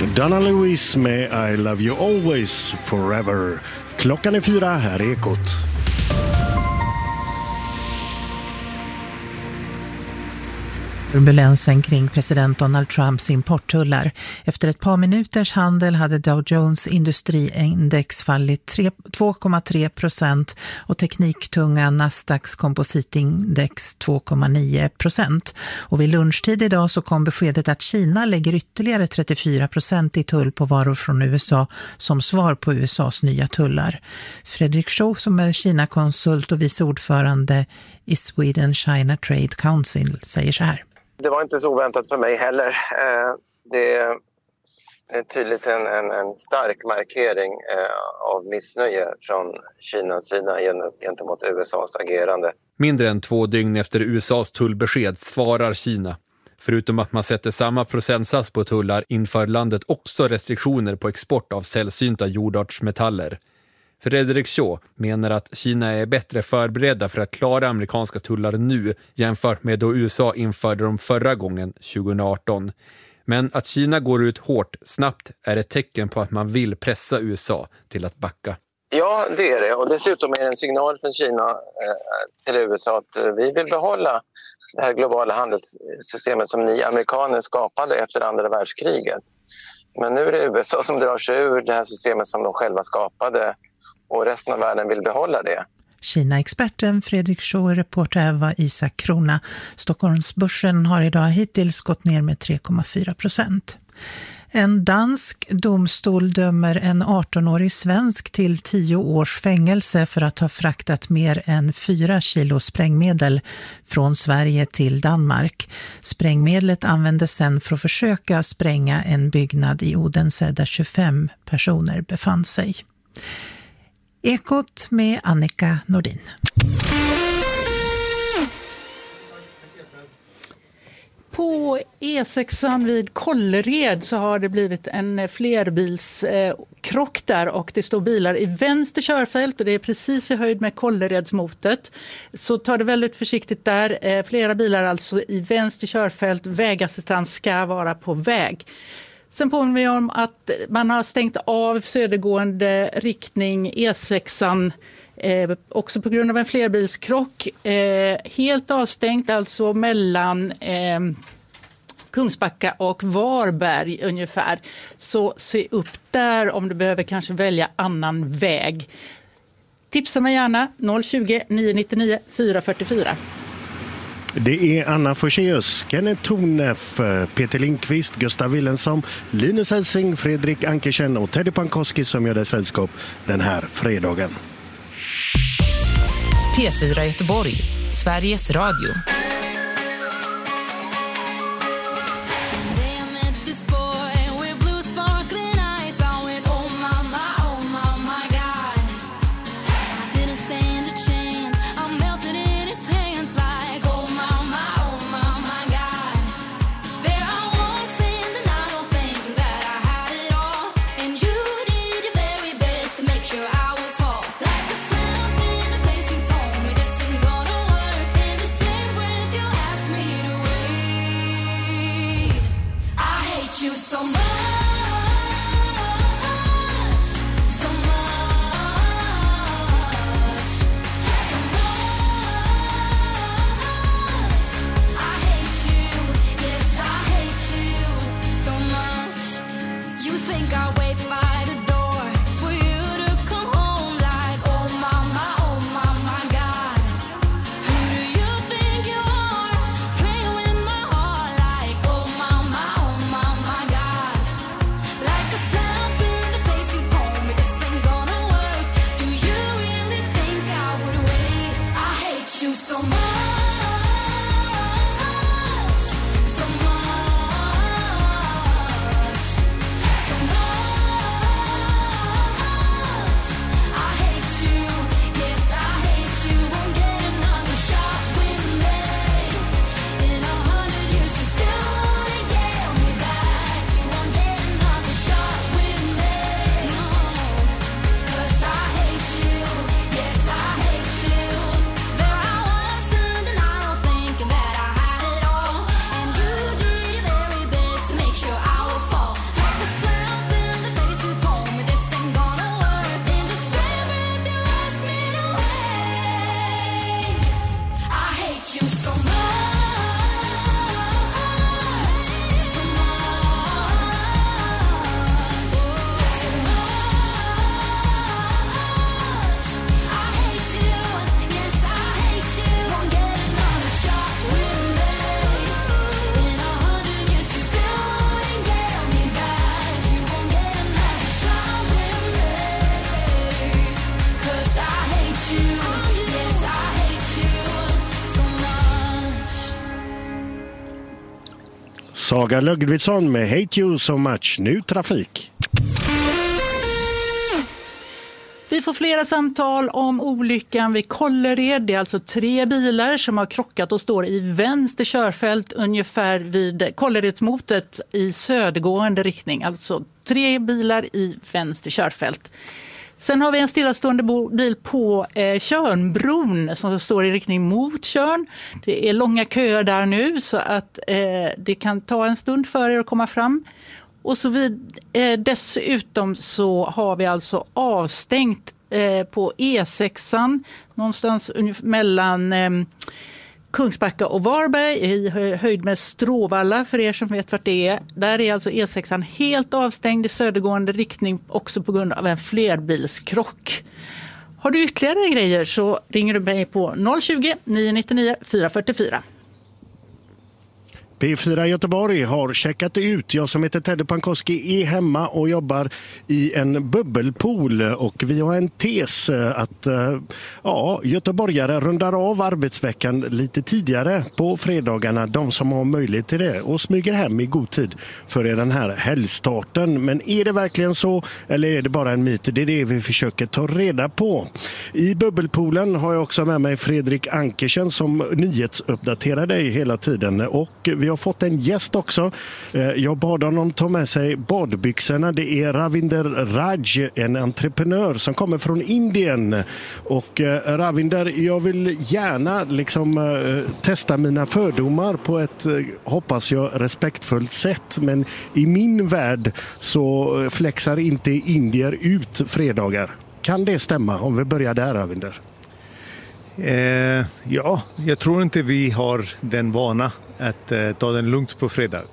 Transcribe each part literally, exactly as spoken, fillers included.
Donna Lewis med I Love You Always Forever. Klockan är fyra, här är Ekot. Turbulensen kring president Donald Trumps importtullar. Efter ett par minuters handel hade Dow Jones industriindex fallit två komma tre procent och tekniktunga Nasdaqs kompositindex två komma nio procent. Och vid lunchtid idag så kom beskedet att Kina lägger ytterligare trettiofyra procent i tull på varor från U S A som svar på U S A:s nya tullar. Fredrik Shaw som är Kina-konsult och vice ordförande i Sweden China Trade Council säger så här. Det var inte så oväntat för mig heller. Det är tydligt en, en, en stark markering av missnöje från Kinas sida gentemot U S A:s agerande. Mindre än två dygn efter U S A:s tullbesked svarar Kina. Förutom att man sätter samma procentsats på tullar inför landet också restriktioner på export av sällsynta jordartsmetaller. Fredrik Shaw menar att Kina är bättre förberedda för att klara amerikanska tullar nu jämfört med då U S A införde dem förra gången tjugoarton. Men att Kina går ut hårt snabbt är ett tecken på att man vill pressa U S A till att backa. Ja, det är det. Och dessutom är det en signal från Kina eh, till U S A att eh, vi vill behålla det här globala handelssystemet som ni amerikaner skapade efter andra världskriget. Men nu är det U S A som drar sig ur det här systemet som de själva skapade. Och resten av världen vill behålla det. Kina-experten Fredrik Shaw, reporter var Isak Krona. Stockholmsbörsen har idag hittills gått ner med tre komma fyra procent. En dansk domstol dömer en arton-årig svensk till tio års fängelse för att ha fraktat mer än fyra kilo sprängmedel från Sverige till Danmark. Sprängmedlet användes sedan för att försöka spränga en byggnad i Odense där tjugofem personer befann sig. Ekot med Annika Nordin. På E sexan vid Kållered så har det blivit en flerbilskrock där och det står bilar i vänster körfält och det är precis i höjd med Kålleredsmotet. Så ta det väldigt försiktigt där. Flera bilar alltså i vänster körfält. Vägassistans ska vara på väg. Sen påminner vi om att man har stängt av södergående riktning E sexan eh, också på grund av en flerbilskrock. Eh, helt avstängt alltså mellan eh, Kungsbacka och Varberg ungefär. Så se upp där om du behöver kanske välja annan väg. Tipsa mig gärna noll tjugo, nio nittionio, fyra fyrtiofyra. Det är Anna Forselius, Kenneth Tornef, Peter Lindqvist, Gustav Willensson, Linus Helsing, Fredrik Ankersen och Teddy Pankowski som gör det sällskap den här fredagen. P fyra Göteborg, Sveriges Radio. So much, so much. Saga Lögvidsson med Hate You So Much. Nu trafik. Vi får flera samtal om olyckan vid Kållered. Det är alltså tre bilar som har krockat och står i vänster körfält ungefär vid Kålleredsmotet i södergående riktning. Alltså tre bilar i vänster körfält. Sen har vi en stillastående bil på eh, Tjörnbron som står i riktning mot Tjörn. Det är långa köer där nu så att eh, det kan ta en stund för er att komma fram. Och så vid, eh, dessutom så har vi alltså avstängt eh, på E sexan någonstans mellan eh, Kungsbacka och Varberg i höjd med Stråvalla för er som vet vart det är. Där är alltså E sexan helt avstängd i södergående riktning också på grund av en flerbilskrock. Har du ytterligare grejer så ringer du mig på noll tjugo, nio nio nio, fyra fyra fyra. P fyra Göteborg har checkat ut. Jag som heter Teddy Pankowski är hemma och jobbar i en bubbelpool och vi har en tes att ja, göteborgare rundar av arbetsveckan lite tidigare på fredagarna, de som har möjlighet till det, och smyger hem i god tid för den här helgstarten. Men är det verkligen så eller är det bara en myt? Det är det vi försöker ta reda på. I bubbelpoolen har jag också med mig Fredrik Ankersen som nyhetsuppdaterar dig hela tiden, och vi har fått en gäst också. Jag bad honom ta med sig badbyxorna. Det är Ravinder Raj, en entreprenör som kommer från Indien. Och Ravinder, jag vill gärna liksom testa mina fördomar på ett, hoppas jag, respektfullt sätt. Men i min värld så flexar inte indier ut fredagar. Kan det stämma om vi börjar där, Ravinder? Eh, ja, jag tror inte vi har den vana att eh, ta den lugnt på fredag.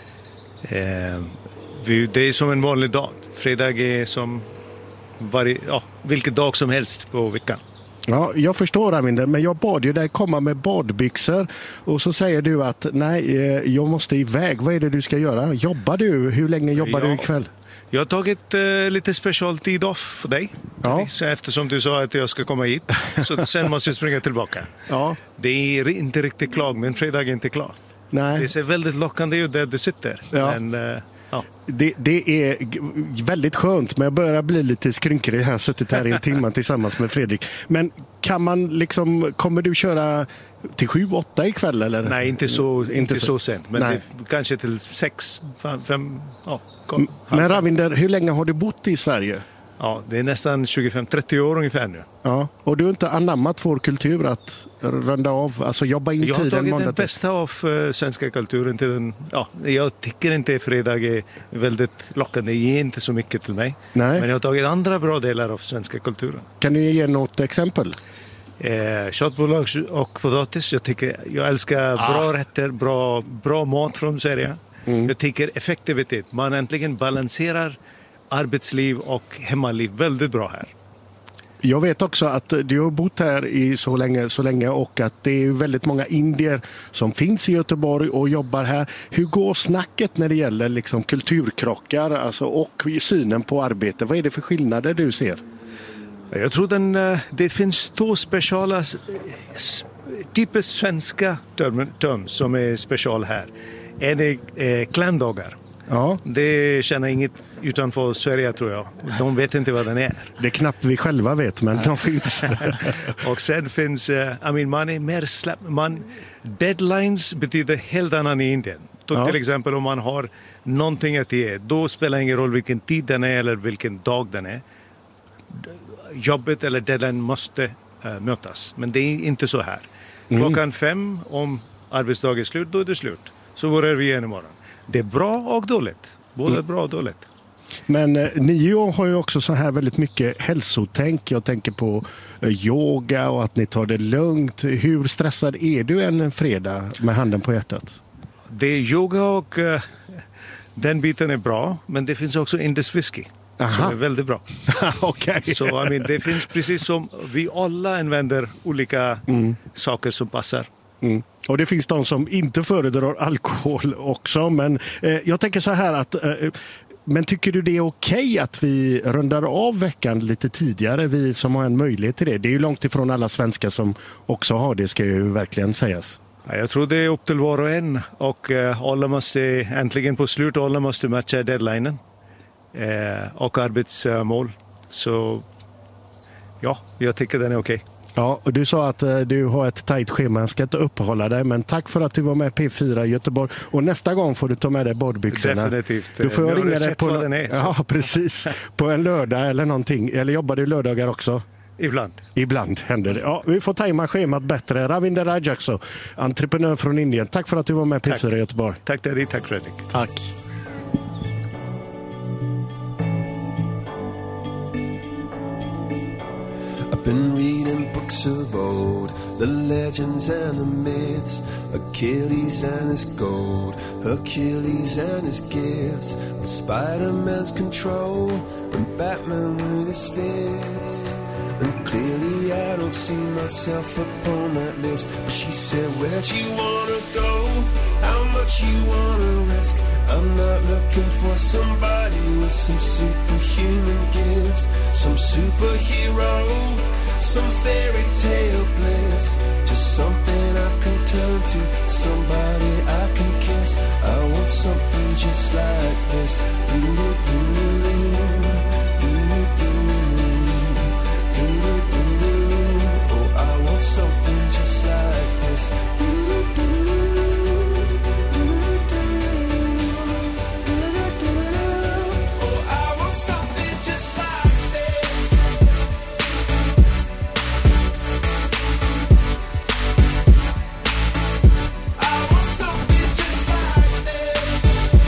Eh, vi, det är som en vanlig dag. Fredag är som varje, ja, vilken dag som helst på veckan. Ja, jag förstår, Ravinder, men jag bad ju dig komma med badbyxor och så säger du att nej, jag måste iväg. Vad är det du ska göra? Jobbar du? Hur länge jobbar ja. du ikväll? Jag har tagit eh, lite special tid off för dig. Ja. Så eftersom du sa att jag ska komma hit. Så sen måste jag springa tillbaka. Ja. Det är inte riktigt klart, men fredag är inte klar. Nej. Det ser väldigt lockande ut där du sitter. Ja. Men, eh, ja. det, det är väldigt skönt, men jag börjar bli lite skrynkrig. Jag har suttit här i en timme tillsammans med Fredrik. Men kan man liksom, kommer du köra till sju, åtta ikväll eller? Nej, inte så, inte, inte så, så sent. Men det, kanske till sex, fem, ja. Kom, men Ravinder, hur länge har du bott i Sverige? Ja, det är nästan tjugofem trettio år ungefär nu. Ja, och du har inte anammat vår kultur att runda av, alltså jobba in jag tiden? Jag har tagit den bästa av uh, svenska kulturen till den. Ja, jag tycker inte fredag är väldigt lockande, det ger inte så mycket till mig. Nej. Men jag har tagit andra bra delar av svenska kulturen. Kan du ge något exempel? Eh, köttbullar och potatis. Jag, tycker, jag älskar ah. bra rätter, bra, bra mat från Sverige. Mm. Jag tycker effektivitet. Man äntligen balanserar arbetsliv och hemmaliv väldigt bra här. Jag vet också att du har bott här i så länge, så länge och att det är väldigt många indier som finns i Göteborg och jobbar här. Hur går snacket när det gäller liksom kulturkrockar alltså, och synen på arbete? Vad är det för skillnader du ser? Jag tror den, det finns två speciala typiskt svenska term, term som är special här. En är eh, klämdagar. Ja. Det känner inget utanför Sverige, tror jag. De vet inte vad den är. Det är knappt vi själva vet, men de finns. Och sen finns, uh, I mean, man är mer slapp. Man, deadlines betyder helt annan i Indien. Ja. Till exempel om man har någonting att ge, då spelar ingen roll vilken tid den är eller vilken dag den är. Jobbet eller deadline måste uh, mötas. Men det är inte så här. Klockan mm. fem, om arbetsdagen är slut, då är det slut. Så börjar vi igen imorgon. Det är bra och dåligt. Både mm. bra och dåligt. Men eh, ni har ju också så här väldigt mycket hälsotänk. Jag tänker på eh, yoga och att ni tar det lugnt. Hur stressad är du en fredag med handen på hjärtat? Det är yoga och uh, den biten är bra. Men det finns också Indus whisky. Aha. Som är väldigt bra. Okay. Så I mean, det finns precis som vi alla använder olika mm. saker som passar. Mm. Och det finns de som inte föredrar alkohol också. Men eh, jag tänker så här att eh, men tycker du det är okej att vi rundar av veckan lite tidigare, vi som har en möjlighet till det? Det är ju långt ifrån alla svenskar som också har det, ska ju verkligen sägas. Jag tror det är upp till var och en och uh, alla måste äntligen på slut alla måste matcha deadlinen uh, och arbetsmål. Så ja, jag tycker den är okej. Okay. Ja, och du sa att uh, du har ett tajt schema, jag ska inte uppehålla dig, men tack för att du var med P fyra i Göteborg. Och nästa gång får du ta med dig badbyxorna. Definitivt. Du får jag ringa dig på vad den är, ja, precis. På en lördag eller någonting. Eller jobbar du lördagar också? Ibland. Ibland händer det. Ja, vi får tajma schemat bättre. Ravinder Rajakso, entreprenör från Indien. Tack för att du var med P fyra i Göteborg. Tack Daddy, tack Fredrik. Tack. I've been reading books of old, the legends and the myths, Achilles and his gold, Hercules and his gifts, Spider-Man's control, and Batman with his fists. And clearly I don't see myself upon that list. But she said, where'd you wanna go? How much you wanna risk? I'm not looking for somebody with some superhuman gifts, some superhero, some fairy tale bliss. Just something I can turn to, somebody I can kiss. I want something just like this. Do-do-do-do, do-do-do. Oh, I want something just like this. Oh, I want something just like this. I want something just like this.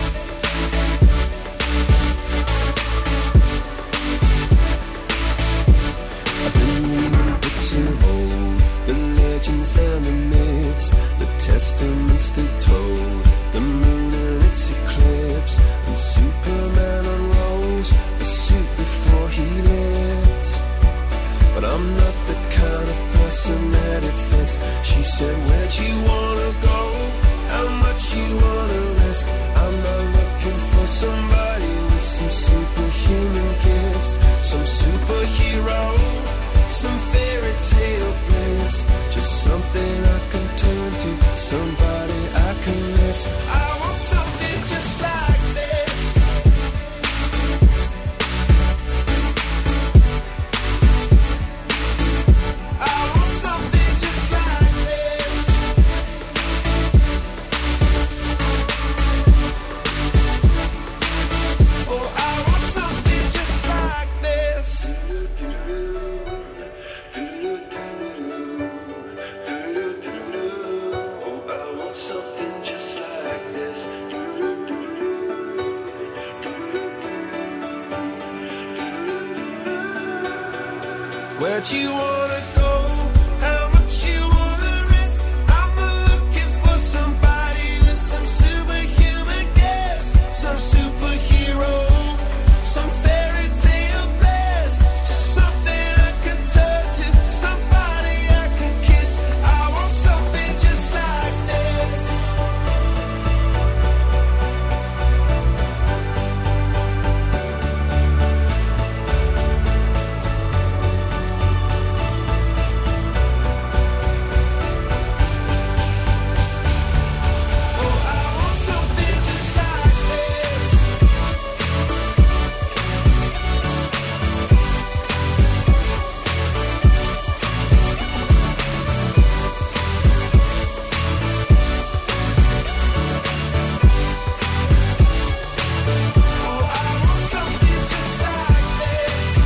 I've been reading books of old, the legends and the myths, the testaments they told, the moon and its eclipse, and Superman unrolls a suit before he lived. But I'm not the kind of person that it fits. She said, where'd you wanna go? How much you wanna risk? I'm not looking for somebody with some superhuman gifts, some superhero, some fairy tale bliss. Just something I can turn to, somebody I can miss. I want something just like this. I want something just like this. Oh, I want something just like this. Oh, I want something just like this. Where'd you wanna go? How much you wanna risk? I'm not looking for somebody with some superhuman gifts, some superhero, some fairy tale bliss. Just something I can turn to, somebody I can kiss. I want something just like this. Oh, I want something just like this. Oh, I want something just like this.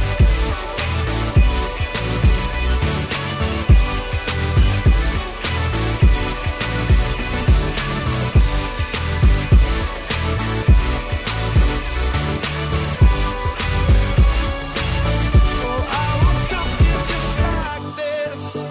Oh, I want something just like this.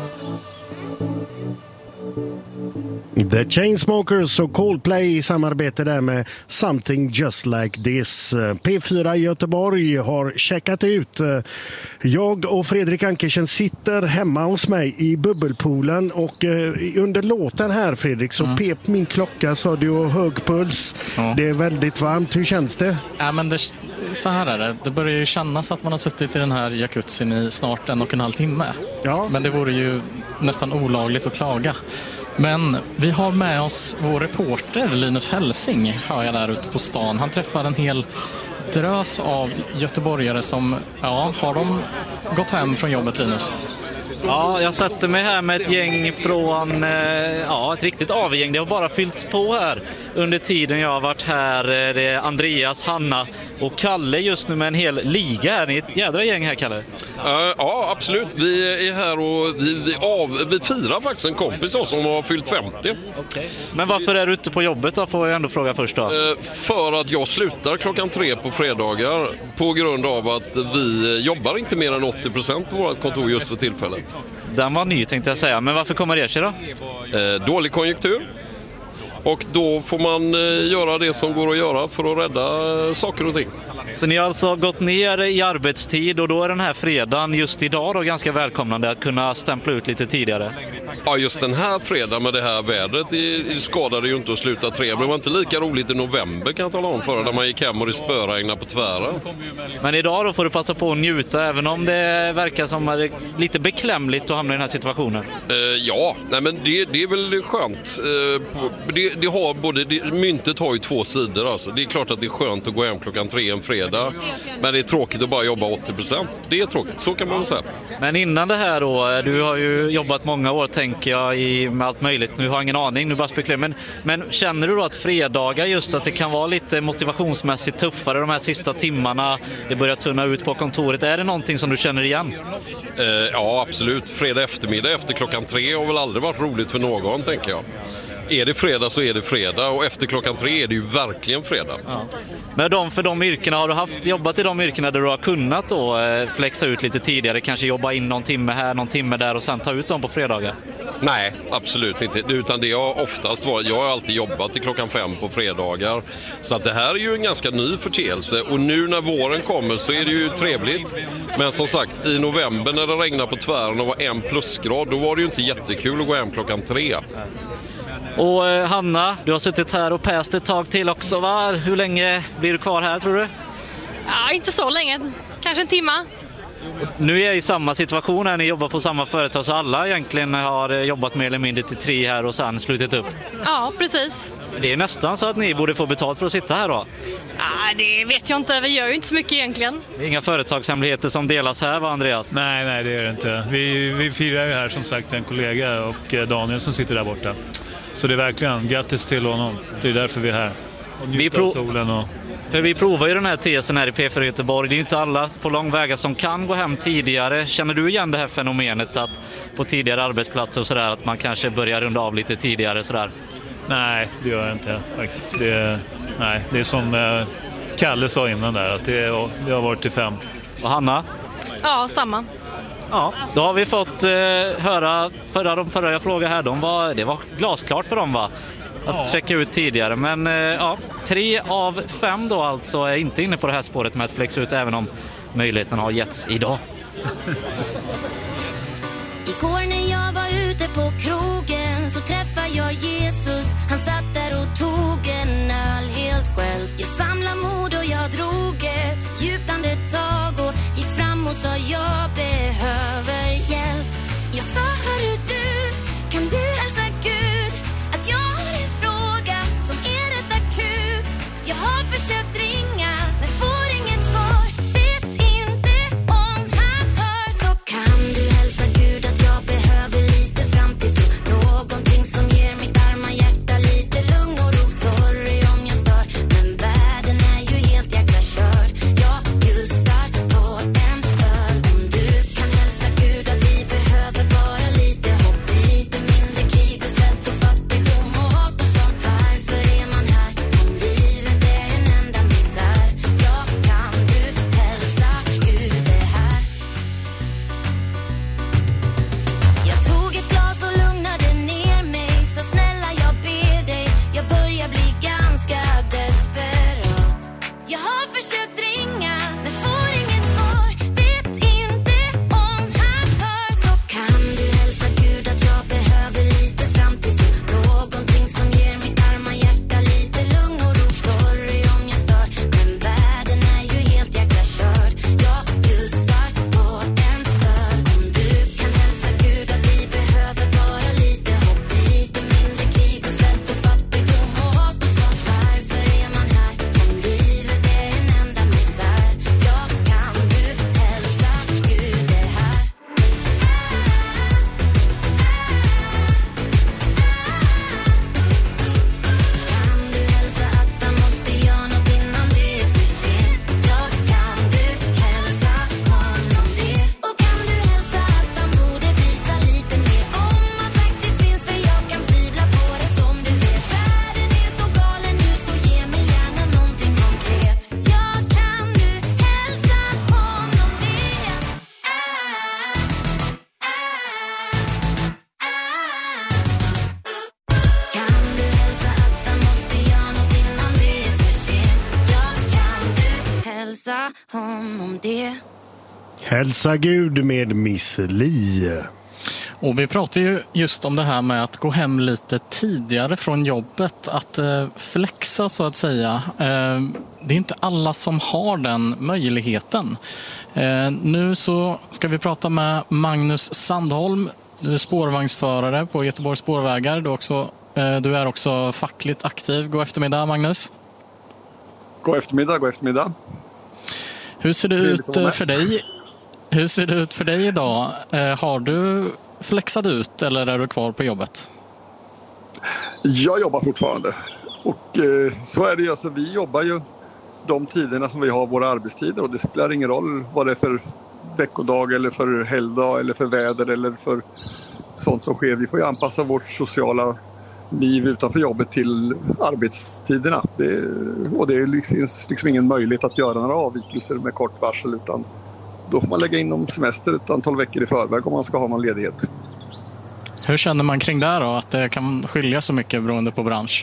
The Chainsmokers och Coldplay i samarbete där med Something Just Like This. P fyra i Göteborg har checkat ut. Jag och Fredrik Ankersen sitter hemma hos mig i bubbelpoolen och under låten här, Fredrik, så mm. pep min klocka, sa du, och hög puls. Ja. Det är väldigt varmt. Hur känns det? Ja, men det, så här är det. Det börjar ju kännas att man har suttit i den här jacuzzin i snart en och en halv timme. Ja. Men det vore ju nästan olagligt att klaga. Men vi har med oss vår reporter Linus Helsing, hör jag där ute på stan. Han träffar en hel drös av göteborgare som, ja, har de gått hem från jobbet, Linus? Ja, jag sätter mig här med ett gäng från, ja, ett riktigt avgäng. Det har bara fyllts på här under tiden jag har varit här. Det är Andreas, Hanna och Kalle just nu med en hel liga här. Ni är ett jädra gäng här, Kalle. Uh, ja, absolut. Vi är här och vi, vi, av, vi firar faktiskt en kompis som har fyllt femtio. Okay. Men varför är du ute på jobbet då, får jag ändå fråga först då? Uh, för att jag slutar klockan tre på fredagar på grund av att vi jobbar inte mer än åttio procent på vårt kontor just för tillfället. Den var ny, tänkte jag säga. Men varför kommer det sig då? Uh, dålig konjunktur. Och då får man uh, göra det som går att göra för att rädda uh, saker och ting. Så ni har alltså gått ner i arbetstid och då är den här fredagen just idag då ganska välkomnande att kunna stämpla ut lite tidigare? Ja, just den här fredagen med det här vädret det skadade ju inte att sluta tre. Men det var inte lika roligt i november, kan jag tala om, förra där man gick hem och det spöregnade på tvären. Men idag då får du passa på att njuta även om det verkar som att det är lite beklämligt att hamna i den här situationen. Uh, ja, nej, men det, det är väl skönt. Uh, på, det, det har både, det, myntet har ju två sidor alltså. Det är klart att det är skönt att gå hem klockan tre en fredag. Men det är tråkigt att bara jobba åttio procent. Det är tråkigt, så kan man väl säga. Men innan det här då, du har ju jobbat många år tänker jag i, med allt möjligt. Nu har jag ingen aning, nu bara spekulerar. Men, men känner du då att fredagar just att det kan vara lite motivationsmässigt tuffare de här sista timmarna? Det börjar tunna ut på kontoret. Är det någonting som du känner igen? Uh, ja, absolut. Fredag eftermiddag efter klockan tre har väl aldrig varit roligt för någon, tänker jag. Är det fredag så är det fredag och efter klockan tre är det ju verkligen fredag. Ja. Men de, för de yrkena, har du haft jobbat i de yrkena där du har kunnat då flexa ut lite tidigare, kanske jobba in någon timme här, någon timme där och sen ta ut dem på fredagar? Nej, absolut inte. Utan det har oftast varit, jag har alltid jobbat till klockan fem på fredagar. Så att det här är ju en ganska ny förteelse och nu när våren kommer så är det ju trevligt. Men som sagt, i november när det regnade på tvären och var en plusgrad, då var det ju inte jättekul att gå hem klockan tre. Och eh, Hanna, du har suttit här och päst ett tag till också, va? Hur länge blir du kvar här, tror du? Ja, inte så länge. Kanske en timme. Nu är jag i samma situation här, ni jobbar på samma företag så alla egentligen har jobbat mer eller mindre till tre här och sen slutit upp. Ja, precis. Det är nästan så att ni borde få betalt för att sitta här då. Ja, det vet jag inte. Vi gör ju inte så mycket egentligen. Det är inga företagshemligheter som delas här, va, Andreas? Nej, nej, det är det inte. Vi, vi firar ju här som sagt en kollega och Daniel som sitter där borta. Så det är verkligen grattis till honom. Det är därför vi är här. Och vi prov... solen och... För vi provar ju den här tesen här i P fyra Göteborg. Det är inte alla på långväga som kan gå hem tidigare. Känner du igen det här fenomenet att på tidigare arbetsplatser och sådär att man kanske börjar runda av lite tidigare sådär? Nej, det gör jag inte. Det, nej, det är som eh, Kalle sa innan där, att det, det har varit till fem. Och Hanna? Ja, samma. Ja, då har vi fått eh, höra förra, de förra jag frågade här, de var, det var glasklart för dem, va? Att ja. checka ut tidigare, men eh, ja, tre av fem då alltså är inte inne på det här spåret med att flexa ut även om möjligheten har getts idag. Igår när jag var ute på krogen så träffade jag Jesus. Han satt där och tog en öl helt själv. Jag samlade mod och jag drog ett djupt andetag och gick fram och sa jag behöver hjälp. Jag sa hörru du, kan du hälsa Gud att jag har en fråga som är rätt akut. Jag har försökt ringa men får inget svar. Vet inte om han hör, så kan du hälsa Gud att jag behöver lite framtidstro. Någonting som ger mitt arma hjärta lite lugn och ro. Sorry om jag stör, men världen är ju helt jäkla körd. Jag bjussar på en öl. Om du kan hälsa Gud att vi behöver bara lite hopp, lite mindre krig och svält och fattigdom och hat och sånt. Varför är man här om livet är en enda misär? hälsa honom det. Hälsa Gud med Miss Li. Och vi pratar ju just om det här med att gå hem lite tidigare från jobbet, att eh, flexa så att säga. Eh, det är inte alla som har den möjligheten. Eh, nu så ska vi prata med Magnus Sandholm. Du är spårvagnsförare på Göteborgs spårvägar. Du, också, eh, du är också fackligt aktiv. God eftermiddag, Magnus. God eftermiddag, god eftermiddag. Hur ser det ut för dig? Hur ser det ut för dig idag? Eh, har du flexat ut eller är du kvar på jobbet? Jag jobbar fortfarande. Och eh, så är det ju. Alltså, vi jobbar ju de tiderna som vi har våra arbetstider. Och det spelar ingen roll vad det är för veckodag eller för helgdag eller för väder eller för sånt som sker. Vi får ju anpassa vårt sociala liv utanför jobbet till arbetstiderna. Det, och det finns liksom ingen möjlighet att göra några avvikelser med kort varsel, utan då får man lägga in om semester ett antal veckor i förväg om man ska ha någon ledighet. Hur känner man kring det då? Att det kan skilja så mycket beroende på bransch?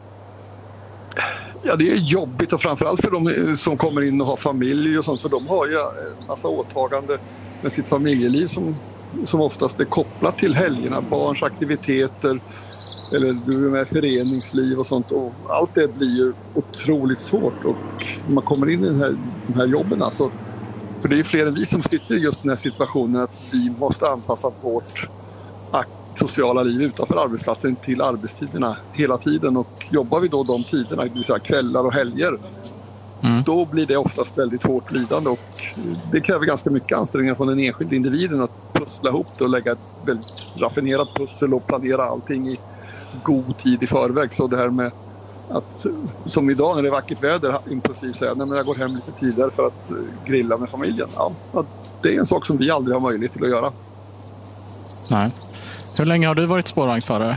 Ja, det är jobbigt och framförallt för de som kommer in och har familj och sånt. För de har ju en massa åtagande med sitt familjeliv som, som oftast är kopplat till helgerna. Barns aktiviteter eller du är med föreningsliv och sånt. Och allt det blir ju otroligt svårt. Och när man kommer in i den här, de här jobben alltså. För det är fler än vi som sitter i just den här situationen att vi måste anpassa vårt sociala liv utanför arbetsplatsen till arbetstiderna hela tiden. Och jobbar vi då de tiderna, det vill säga kvällar och helger, mm. då blir det oftast väldigt hårt lidande. Och det kräver ganska mycket ansträngningar från den enskilda individen att pussla ihop det och lägga ett väldigt raffinerat pussel och planera allting i god tid i förväg. Så det här med att, som idag när det är vackert väder, impulsivt säga nej men jag går hem lite tidigare för att grilla med familjen. Ja, det är en sak som vi aldrig har möjlighet till att göra. Nej. Hur länge har du varit spårvagnsförare?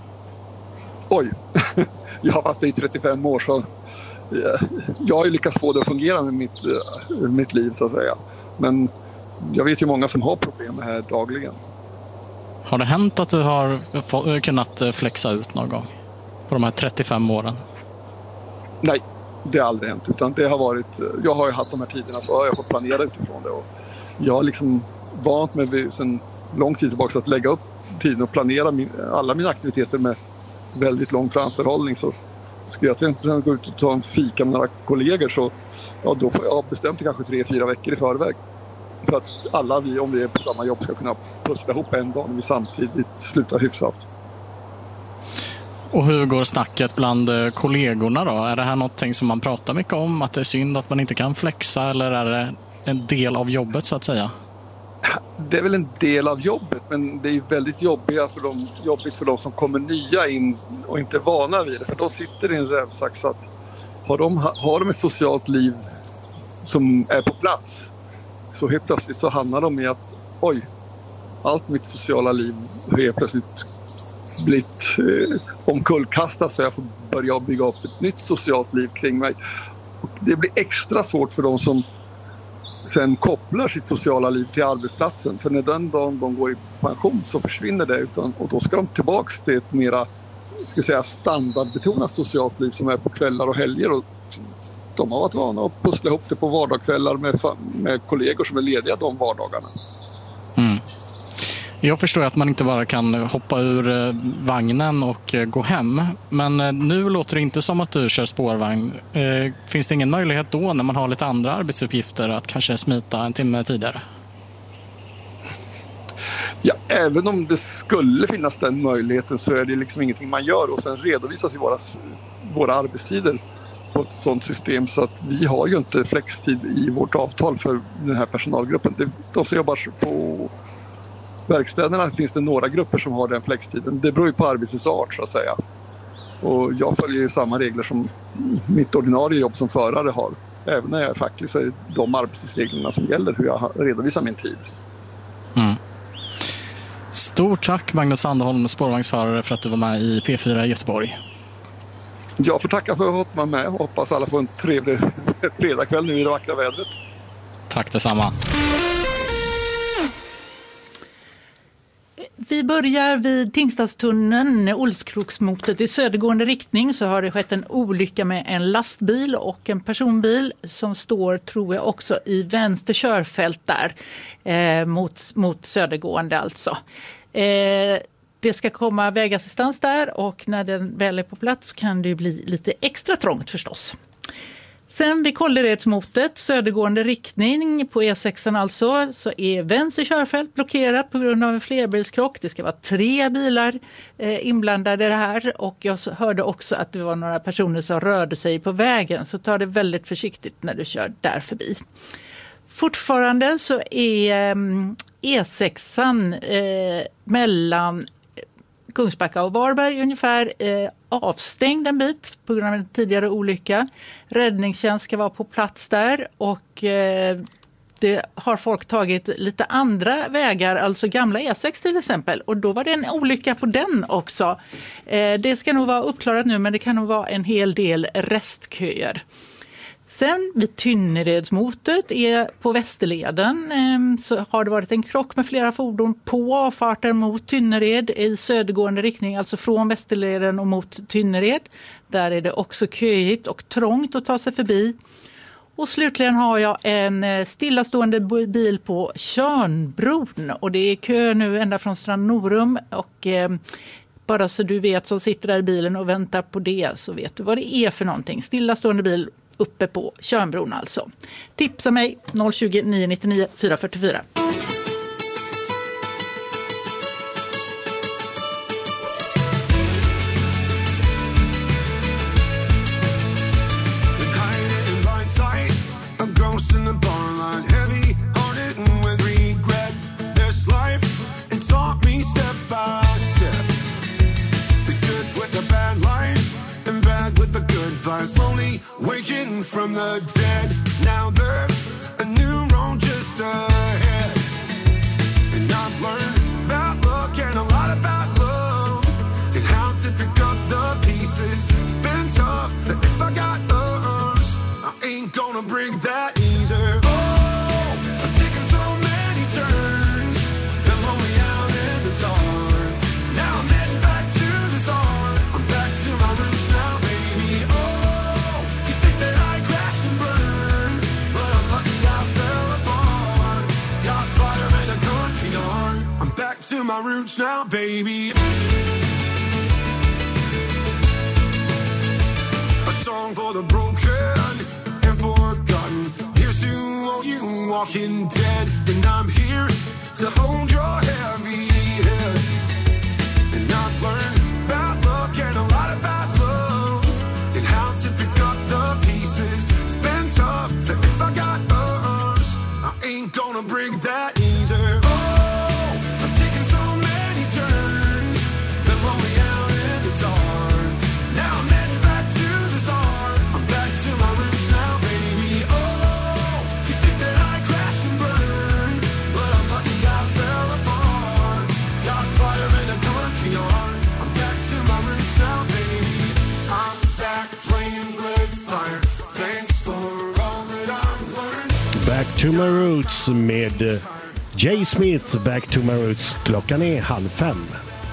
Oj, jag har varit det i trettiofem år så jag har ju lyckats få det att fungera med mitt, mitt liv så att säga. Men jag vet ju många som har problem med det här dagligen. Har det hänt att du har kunnat flexa ut någon gång på de här trettiofem åren? Nej, det har aldrig hänt. Utan det har varit, jag har ju haft de här tiderna så har jag fått planera utifrån det. Och jag har liksom vant mig sedan lång tid tillbaka att lägga upp tiden och planera min, alla mina aktiviteter med väldigt lång framförhållning. Så skulle jag till exempel gå ut och ta en fika med några kollegor så ja, då får jag bestämt det kanske tre, fyra veckor i förväg. För att alla vi, om vi är på samma jobb, ska kunna pussla ihop en dag när vi samtidigt slutar hyfsat. Och hur går snacket bland kollegorna då? Är det här någonting som man pratar mycket om? Att det är synd att man inte kan flexa eller är det en del av jobbet så att säga? Det är väl en del av jobbet, men det är väldigt jobbiga för de, jobbigt för de som kommer nya in och inte är vana vid det. För de sitter i en rävsax att har de, har de ett socialt liv som är på plats så helt plötsligt så hamnar de i att oj, allt mitt sociala liv är plötsligt blivit eh, omkullkastat så jag får börja bygga upp ett nytt socialt liv kring mig. Och det blir extra svårt för de som sen kopplar sitt sociala liv till arbetsplatsen. För när den dagen de går i pension så försvinner det. Utan, och då ska de tillbaka till ett mera ska säga, standardbetonat socialt liv som är på kvällar och helger. Och de har varit vana att pussla ihop det på vardagskvällar med, med kollegor som är lediga de vardagarna. Mm. Jag förstår att man inte bara kan hoppa ur vagnen och gå hem. Men nu låter det inte som att du kör spårvagn. Finns det ingen möjlighet då när man har lite andra arbetsuppgifter att kanske smita en timme tidigare? Ja, även om det skulle finnas den möjligheten så är det liksom ingenting man gör. Och sen redovisas ju våra, våra arbetstider på ett sådant system så att vi har ju inte flextid i vårt avtal för den här personalgruppen. De som jobbar på verkstäderna finns det några grupper som har den flextiden. Det beror ju på arbetets art så att säga. Och jag följer ju samma regler som mitt ordinarie jobb som förare har. Även när jag är facklig så är det de arbetstidsreglerna som gäller hur jag redovisar min tid. Mm. Stort tack Magnus Sandholm, spårvagnsförare, för att du var med i P fyra i Göteborg. Jag får tacka för att jag har varit med och hoppas alla får en trevlig fredagkväll nu i det vackra vädret. Tack detsamma. Vi börjar vid Tingstadstunneln, Olskroksmotet i södergående riktning, så har det skett en olycka med en lastbil och en personbil som står, tror jag, också i vänster körfält där, eh, mot, mot södergående alltså. Eh, det ska komma vägassistans där och när den väl är på plats kan det bli lite extra trångt förstås. Sen vid Kålleredsmotet, södergående riktning på E sex alltså, så är vänster körfält blockerat på grund av en flerbilskrock. Det ska vara tre bilar eh, inblandade i det här och jag hörde också att det var några personer som rörde sig på vägen, så ta det väldigt försiktigt när du kör där förbi. Fortfarande så är eh, E sex eh, mellan Kungsbacka och Varberg ungefär eh, avstängd en bit på grund av en tidigare olycka. Räddningstjänst ska vara på plats där och eh, det har folk tagit lite andra vägar, alltså gamla E sex till exempel, och då var det en olycka på den också. Eh, det ska nog vara uppklarat nu, men det kan nog vara en hel del restköer. Sen vid Tynneredsmotet är på Västerleden eh, så har det varit en krock med flera fordon på avfarten mot Tynnered i södergående riktning, alltså från Västerleden och mot Tynnered. Där är det också köigt och trångt att ta sig förbi. Och slutligen har jag en stillastående bil på Tjörnbron och det är kö nu ända från Strand Norum och eh, bara så du vet som sitter där i bilen och väntar på det så vet du vad det är för någonting. Stillastående bil uppe på Tjörnbron alltså. Tipsa mig noll tjugo, nio nittionio, fyra fyrtiofyra. Slowly waking from the dead. Now there's a new road just ahead. And I've learned about luck and a lot about love and how to pick up the pieces. It's been tough, but if I got us, I ain't gonna break that easy. Oh, I've taken so many turns and lonely out in the dark. Now I'm heading back to the start. I'm back to my roots now, baby. Oh, to my roots now, baby. A song for the broken and forgotten. Here's to all you walking dead. And I'm here to hold your heavy head. And I've learned about luck and a lot about love and how to pick up the pieces. It's been tough, but if I got us, I ain't gonna break that easy. Back to my roots med Jay Smith, Back to my roots. Klockan är halv fem.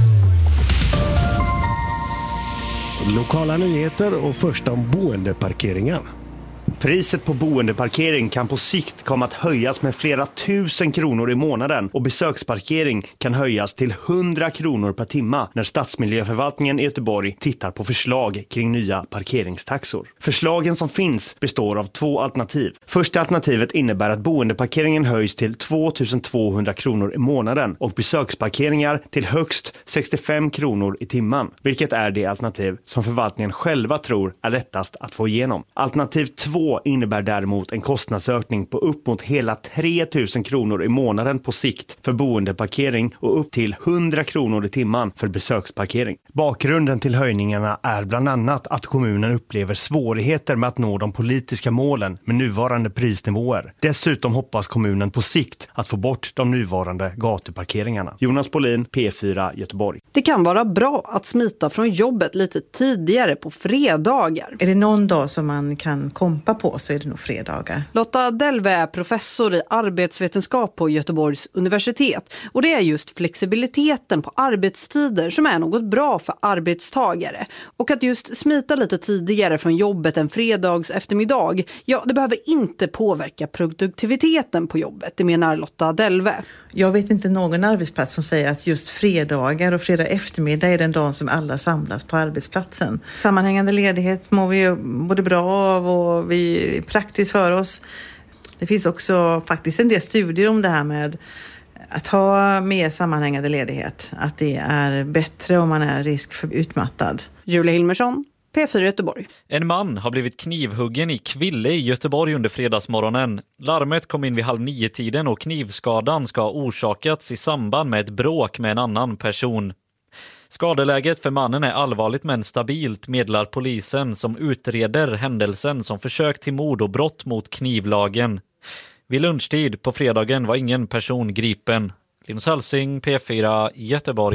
Lokala nyheter och först om boendeparkeringar. Priset på boendeparkering kan på sikt komma att höjas med flera tusen kronor i månaden och besöksparkering kan höjas till hundra kronor per timma när Stadsmiljöförvaltningen i Göteborg tittar på förslag kring nya parkeringstaxor. Förslagen som finns består av två alternativ. Första alternativet innebär att boendeparkeringen höjs till tvåtusen kronor i månaden och besöksparkeringar till högst sextiofem kronor i timman, vilket är det alternativ som förvaltningen själva tror är lättast att få igenom. Alternativ två innebär däremot en kostnadsökning på upp mot hela tre tusen kronor i månaden på sikt för boendeparkering och upp till hundra kronor i timman för besöksparkering. Bakgrunden till höjningarna är bland annat att kommunen upplever svårigheter med att nå de politiska målen med nuvarande prisnivåer. Dessutom hoppas kommunen på sikt att få bort de nuvarande gatuparkeringarna. Jonas Bolin, P fyra Göteborg. Det kan vara bra att smita från jobbet lite tidigare på fredagar. Är det någon dag som man kan kompa kämpa på så är det nog fredagar. Lotta Delve är professor i arbetsvetenskap på Göteborgs universitet. Och det är just flexibiliteten på arbetstider som är något bra för arbetstagare. Och att just smita lite tidigare från jobbet en fredags eftermiddag, ja, det behöver inte påverka produktiviteten på jobbet, det menar Lotta Delve. Jag vet inte någon arbetsplats som säger att just fredagar och fredag eftermiddag är den dagen som alla samlas på arbetsplatsen. Sammanhängande ledighet mår vi ju både bra av och vi är praktiskt för oss. Det finns också faktiskt en del studier om det här med att ha mer sammanhängande ledighet. Att det är bättre om man är risk för utmattad. Julia Hilmersson, P fyra Göteborg. En man har blivit knivhuggen i Kville i Göteborg under fredagsmorgonen. Larmet kom in vid halv nio tiden och knivskadan ska ha orsakats i samband med ett bråk med en annan person. Skadeläget för mannen är allvarligt men stabilt, meddelar polisen som utreder händelsen som försök till mord och brott mot knivlagen. Vid lunchtid på fredagen var ingen person gripen. Linus Hälsing, P fyra, Göteborg.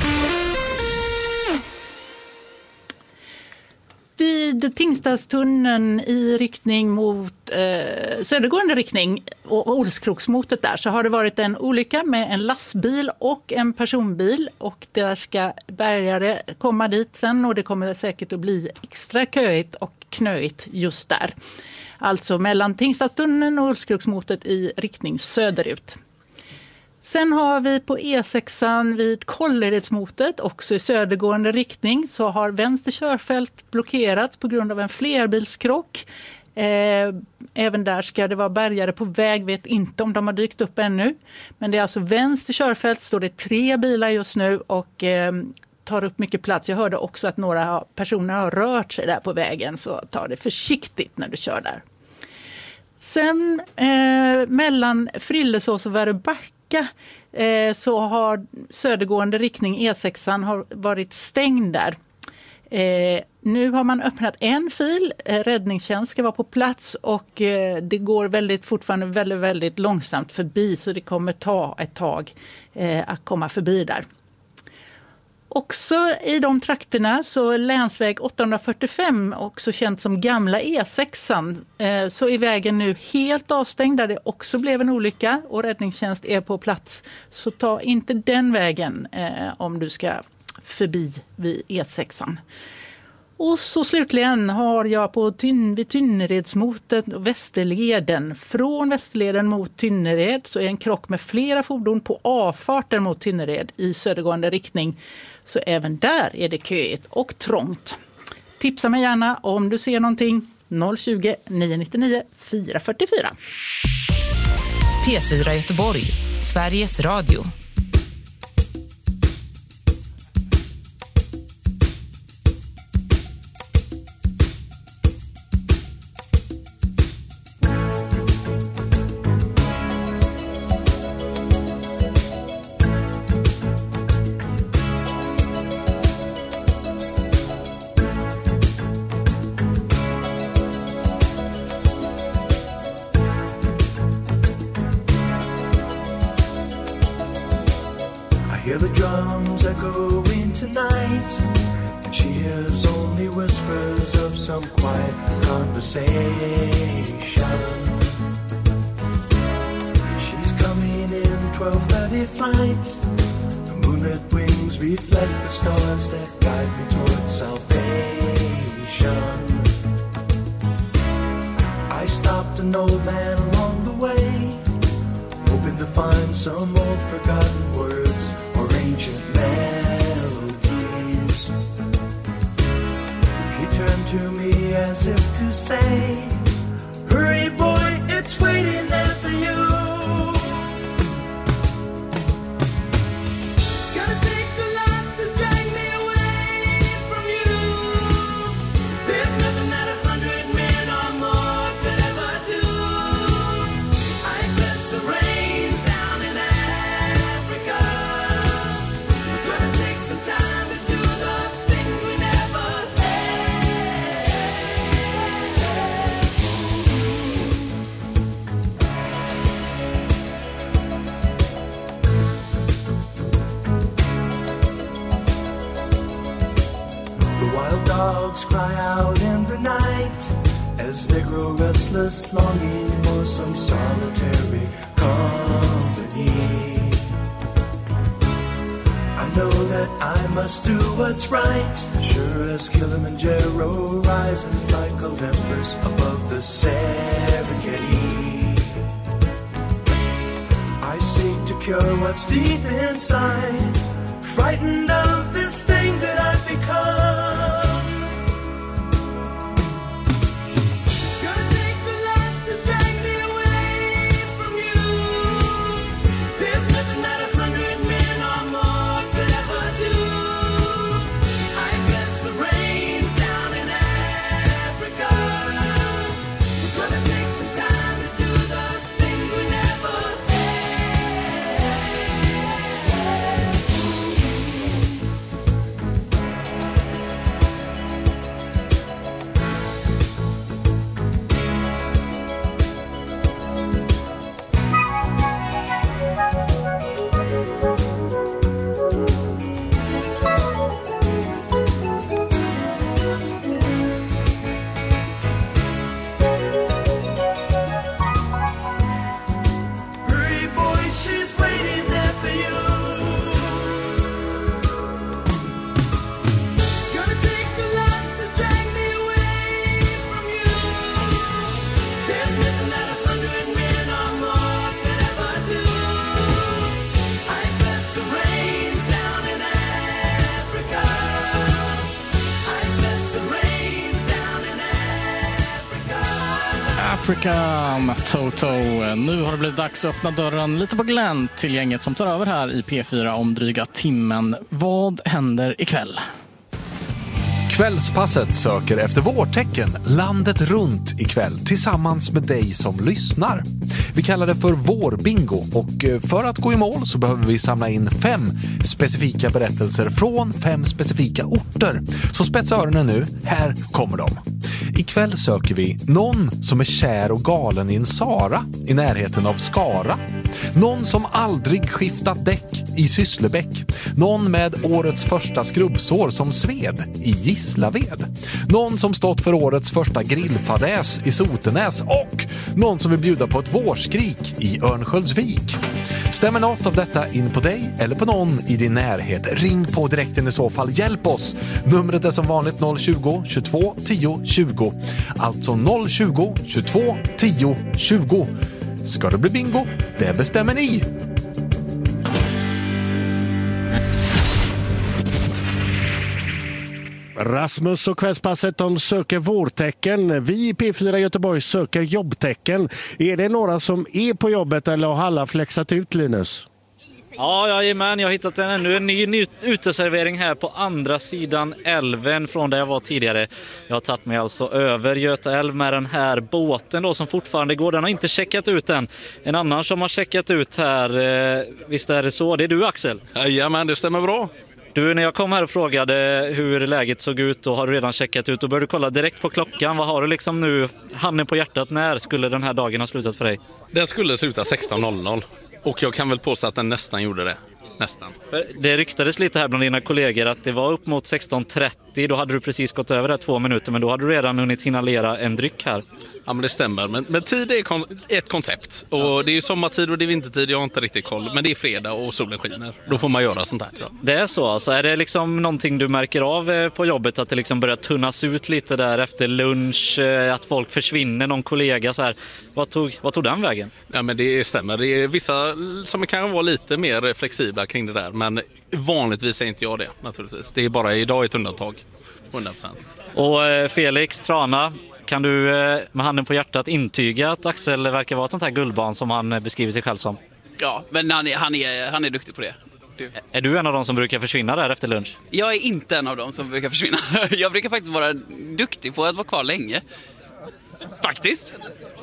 Vid Tingstadstunneln i riktning mot eh, södergående riktning och Olskroksmotet där så har det varit en olycka med en lastbil och en personbil och där ska bärgare komma dit sen och det kommer säkert att bli extra köigt och knöigt just där. Alltså mellan Tingstadstunneln och Olskroksmotet i riktning söderut. Sen har vi på E sexan vid Kålleredsmotet, också i södergående riktning, så har vänster körfält blockerats på grund av en flerbilskrock. Eh, även där ska det vara bärgare på väg, vet inte om de har dykt upp ännu. Men det är alltså vänster körfält, står det tre bilar just nu och eh, tar upp mycket plats. Jag hörde också att några personer har rört sig där på vägen, så ta det försiktigt när du kör där. Sen eh, mellan Frillesås och Väröbacka eh, så har södergående riktning E sexan har varit stängd där. Eh, nu har man öppnat en fil, eh, räddningstjänst ska vara på plats och eh, det går väldigt, fortfarande väldigt, väldigt långsamt förbi så det kommer ta ett tag eh, att komma förbi där. Också i de trakterna så länsväg åttahundrafyrtiofem, också känt som gamla E sexan, eh, så är vägen nu helt avstängd där det också blev en olycka och räddningstjänst är på plats. Så ta inte den vägen eh, om du ska förbi vid E sexan. Och så slutligen har jag på Tyn- vid Tynneredsmotet och Västerleden. Från Västerleden mot Tynnered så är en krock med flera fordon på avfarten mot Tynnered i södergående riktning. Så även där är det köigt och trångt. Tipsa mig gärna om du ser någonting. noll tjugo, nio nittionio, fyra fyrtiofyra. P fyra Göteborg, Sveriges Radio. Hear the drums echoing tonight, and she hears only whispers of some quiet conversation. She's coming in twelve thirty flight. The moonlit wings reflect the stars that guide me towards salvation. I stopped an old man along the way, hoping to find some old forgotten words or ancient melodies. He turned to me as if to say, hurry boy, it's waiting there for you. Gotta take a lot to drag me away from you. There's nothing that a hundred men or more could ever do. I bless the rains down in Africa. We're gonna take some time to do the things we never had. as they grow restless, longing for some solitary company. I know that I must do what's right, sure as Kilimanjaro rises like Olympus above the Serengeti. I seek to cure what's deep inside, frightened of this thing that I've become. Africa med Toto. Nu har det blivit dags att öppna dörren lite på glänt till gänget som tar över här i P fyra om dryga timmen. Vad händer ikväll? Kvällspasset söker efter vårtecken landet runt ikväll tillsammans med dig som lyssnar. Vi kallar det för vårbingo och för att gå i mål så behöver vi samla in fem specifika berättelser från fem specifika orter. Så spetsa öronen nu, här kommer de. Ikväll söker vi någon som är kär och galen i en Sara i närheten av Skara. Någon som aldrig skiftat däck i Sysslebäck. Någon med årets första skrubbsår som sved i Gislaved. Någon som stått för årets första grillfadäs i Sotenäs. Och någon som vill bjuda på ett vårskrik i Örnsköldsvik. Stämmer något av detta in på dig eller på någon i din närhet? Ring på direkten i så fall. Hjälp oss! Numret är som vanligt noll tjugo, tjugotvå, tio, tjugo. Alltså noll tjugo, tjugotvå, tio, tjugo. Ska det bli bingo? Det bestämmer ni! Rasmus och Kvällspasset, de söker vårtecken. Vi i P fyra Göteborg söker jobbtecken. Är det några som är på jobbet eller har alla flexat ut, Linus? Ja, jajamän. Jag har hittat en, ännu en ny, ny uteservering här på andra sidan älven från där jag var tidigare. Jag har tagit mig alltså över Göta älv med den här båten då som fortfarande går. Den har inte checkat ut än. En annan som har checkat ut här, eh, visst är det så? Det är du, Axel? Jajamän, det stämmer bra. Du, när jag kom här och frågade hur läget såg ut och har du redan checkat ut och började kolla direkt på klockan. Vad har du liksom nu, handen på hjärtat, när skulle den här dagen ha slutat för dig? Den skulle sluta sexton noll noll och jag kan väl påstå att den nästan gjorde det. Nästan. Det ryktades lite här bland dina kollegor att det var upp mot sexton trettio. Då hade du precis gått över där två minuter, men då hade du redan hunnit inhalera en dryck här. Ja, men det stämmer. Men, men tid är kon- ett koncept. Och ja. Det är ju sommartid och det är vintertid. Jag har inte riktigt koll. Men det är fredag och solen skiner. Då får man göra sånt här, tror jag. Det är så. Alltså, är det liksom någonting du märker av på jobbet? Att det liksom börjar tunnas ut lite där efter lunch? Att folk försvinner, någon kollega så här. Vad tog, vad tog den vägen? Ja, men det stämmer. Det är vissa som kan vara lite mer flexibla kring det där. Men vanligtvis är inte jag det, naturligtvis. Det är bara idag ett undantag. hundra procent. Och Felix Trana, kan du med handen på hjärtat intyga att Axel verkar vara ett sånt här guldbarn som han beskriver sig själv som? Ja, men han är, han är, han är duktig på det. Du. Är du en av dem som brukar försvinna där efter lunch? Jag är inte en av dem som brukar försvinna. Jag brukar faktiskt vara duktig på att vara kvar länge. Faktiskt.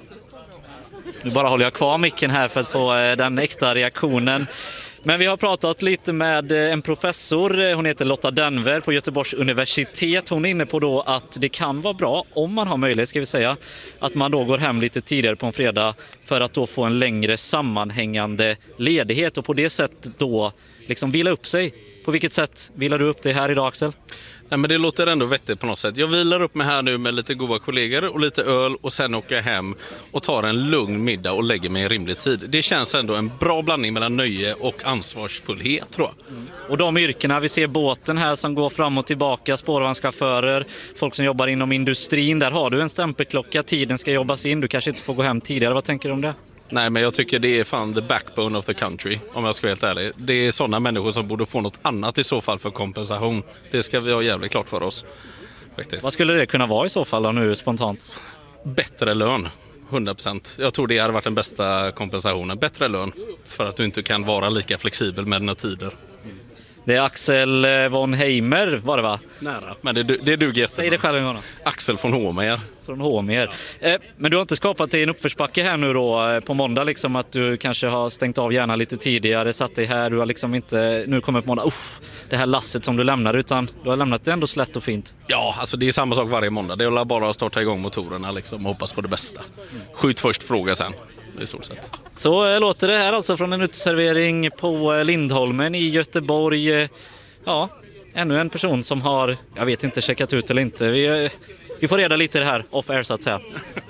Nu bara håller jag kvar micken här för att få den äkta reaktionen. Men vi har pratat lite med en professor, hon heter Lotta Denver på Göteborgs universitet. Hon är inne på då att det kan vara bra, om man har möjlighet ska vi säga, att man då går hem lite tidigare på en fredag för att då få en längre sammanhängande ledighet och på det sättet då liksom vila upp sig På vilket sätt vilar du upp det här idag, Axel? Nej, men det låter ändå vettigt på något sätt. Jag vilar upp mig här nu med lite goda kollegor och lite öl och sen åker jag hem och tar en lugn middag och lägger mig i rimlig tid. Det känns ändå en bra blandning mellan nöje och ansvarsfullhet, tror jag. Mm. Och de yrkena, vi ser båten här som går fram och tillbaka, spårvagnschaufförer, folk som jobbar inom industrin. Där har du en stämpelklocka, tiden ska jobbas in, du kanske inte får gå hem tidigare. Vad tänker du om det? Nej, men jag tycker det är fan the backbone of the country, om jag ska vara helt ärlig. Det är sådana människor som borde få något annat i så fall för kompensation. Det ska vi ha jävligt klart för oss. Faktiskt. Vad skulle det kunna vara i så fall då, nu spontant? Bättre lön, hundra procent. Jag tror det hade varit den bästa kompensationen. Bättre lön, för att du inte kan vara lika flexibel med dina tider. Det är Axel von Heimer, var det va? Nära, men det, det duger jättebra. Säg det själv en gång då. Axel von Homer. Från Homer. Eh, men du har inte skapat dig en uppförsbacke här nu då eh, på måndag, liksom att du kanske har stängt av hjärnan lite tidigare, satt dig här, du har liksom inte, nu kommer på måndag, uff, det här lasset som du lämnar, utan du har lämnat det ändå slätt och fint. Ja, alltså det är samma sak varje måndag. Det är bara att starta igång motorerna liksom, och hoppas på det bästa. Skjut först, fråga sen. I stort sett. Så äh, låter det här alltså från en uteservering på äh, Lindholmen i Göteborg. Äh, ja, ännu en person som har, jag vet inte, checkat ut eller inte. Vi, äh, vi får reda lite det här off-air så att säga.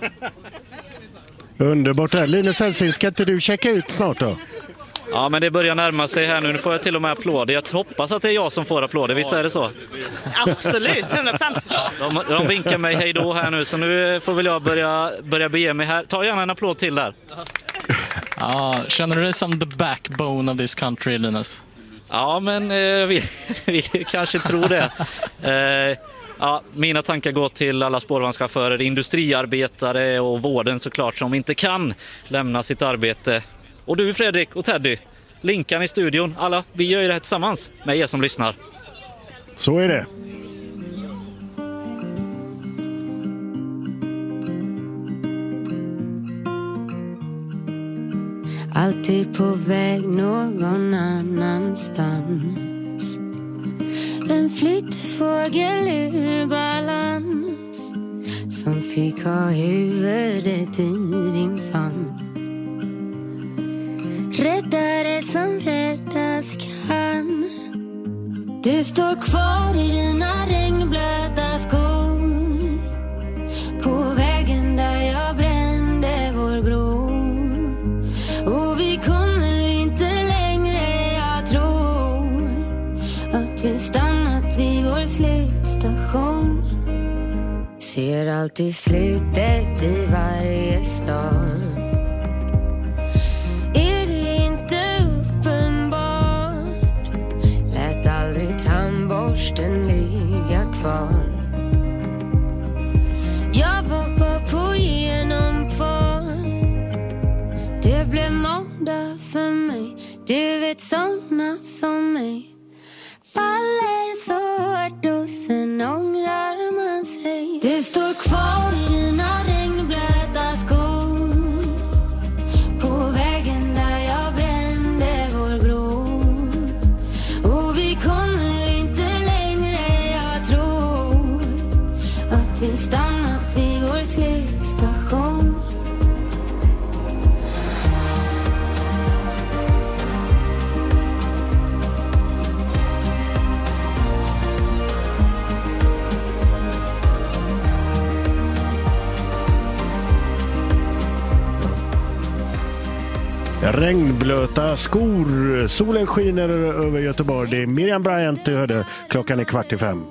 Underbart här. Linus Hälsing, ska inte du checka ut snart då? Ja, men det börjar närma sig här nu. Nu får jag till och med applåder. Jag hoppas att det är jag som får applåder. Visst är det så? Absolut, hundra procent. De, de vinkar mig hej då här nu. Så nu får väl jag börja, börja bege mig här. Ta gärna en applåd till där. Ja, känner du dig som the backbone of this country, Linus? Ja, men eh, vi, vi kanske tror det. Eh, ja, mina tankar går till alla spårvagnschaufförer, industriarbetare och vården såklart, som inte kan lämna sitt arbete. Och du, Fredrik och Teddy, linkan i studion. Alla, vi gör ju det här tillsammans med er som lyssnar. Så är det. Alltid på väg någon annanstans. En flyttfågel ur balans, som fick ha huvudet i din famn. Räddare som räddas kan. Du står kvar i dina regnblöta skor, på vägen där jag brände vår bro. Och vi kommer inte längre, jag tror att vi stannat vid vår slutstation. Ser alltid slutet i varje stad. Är det inte uppenbart? Lät aldrig tandborsten ligga kvar. Jag var bara på genomfart. Det blev måndag för mig. Du vet, såna som mig faller så hårt och sen ångrar man sig. Du står kvar i dina regnblöta skor, på vägen där jag brände vår bro. Och vi kommer inte längre, jag tror att vi stannat vid vår slutstation. Regnblöta skor. Solen skiner över Göteborg. Det är Miriam Bryant du hörde. Klockan är kvart i fem.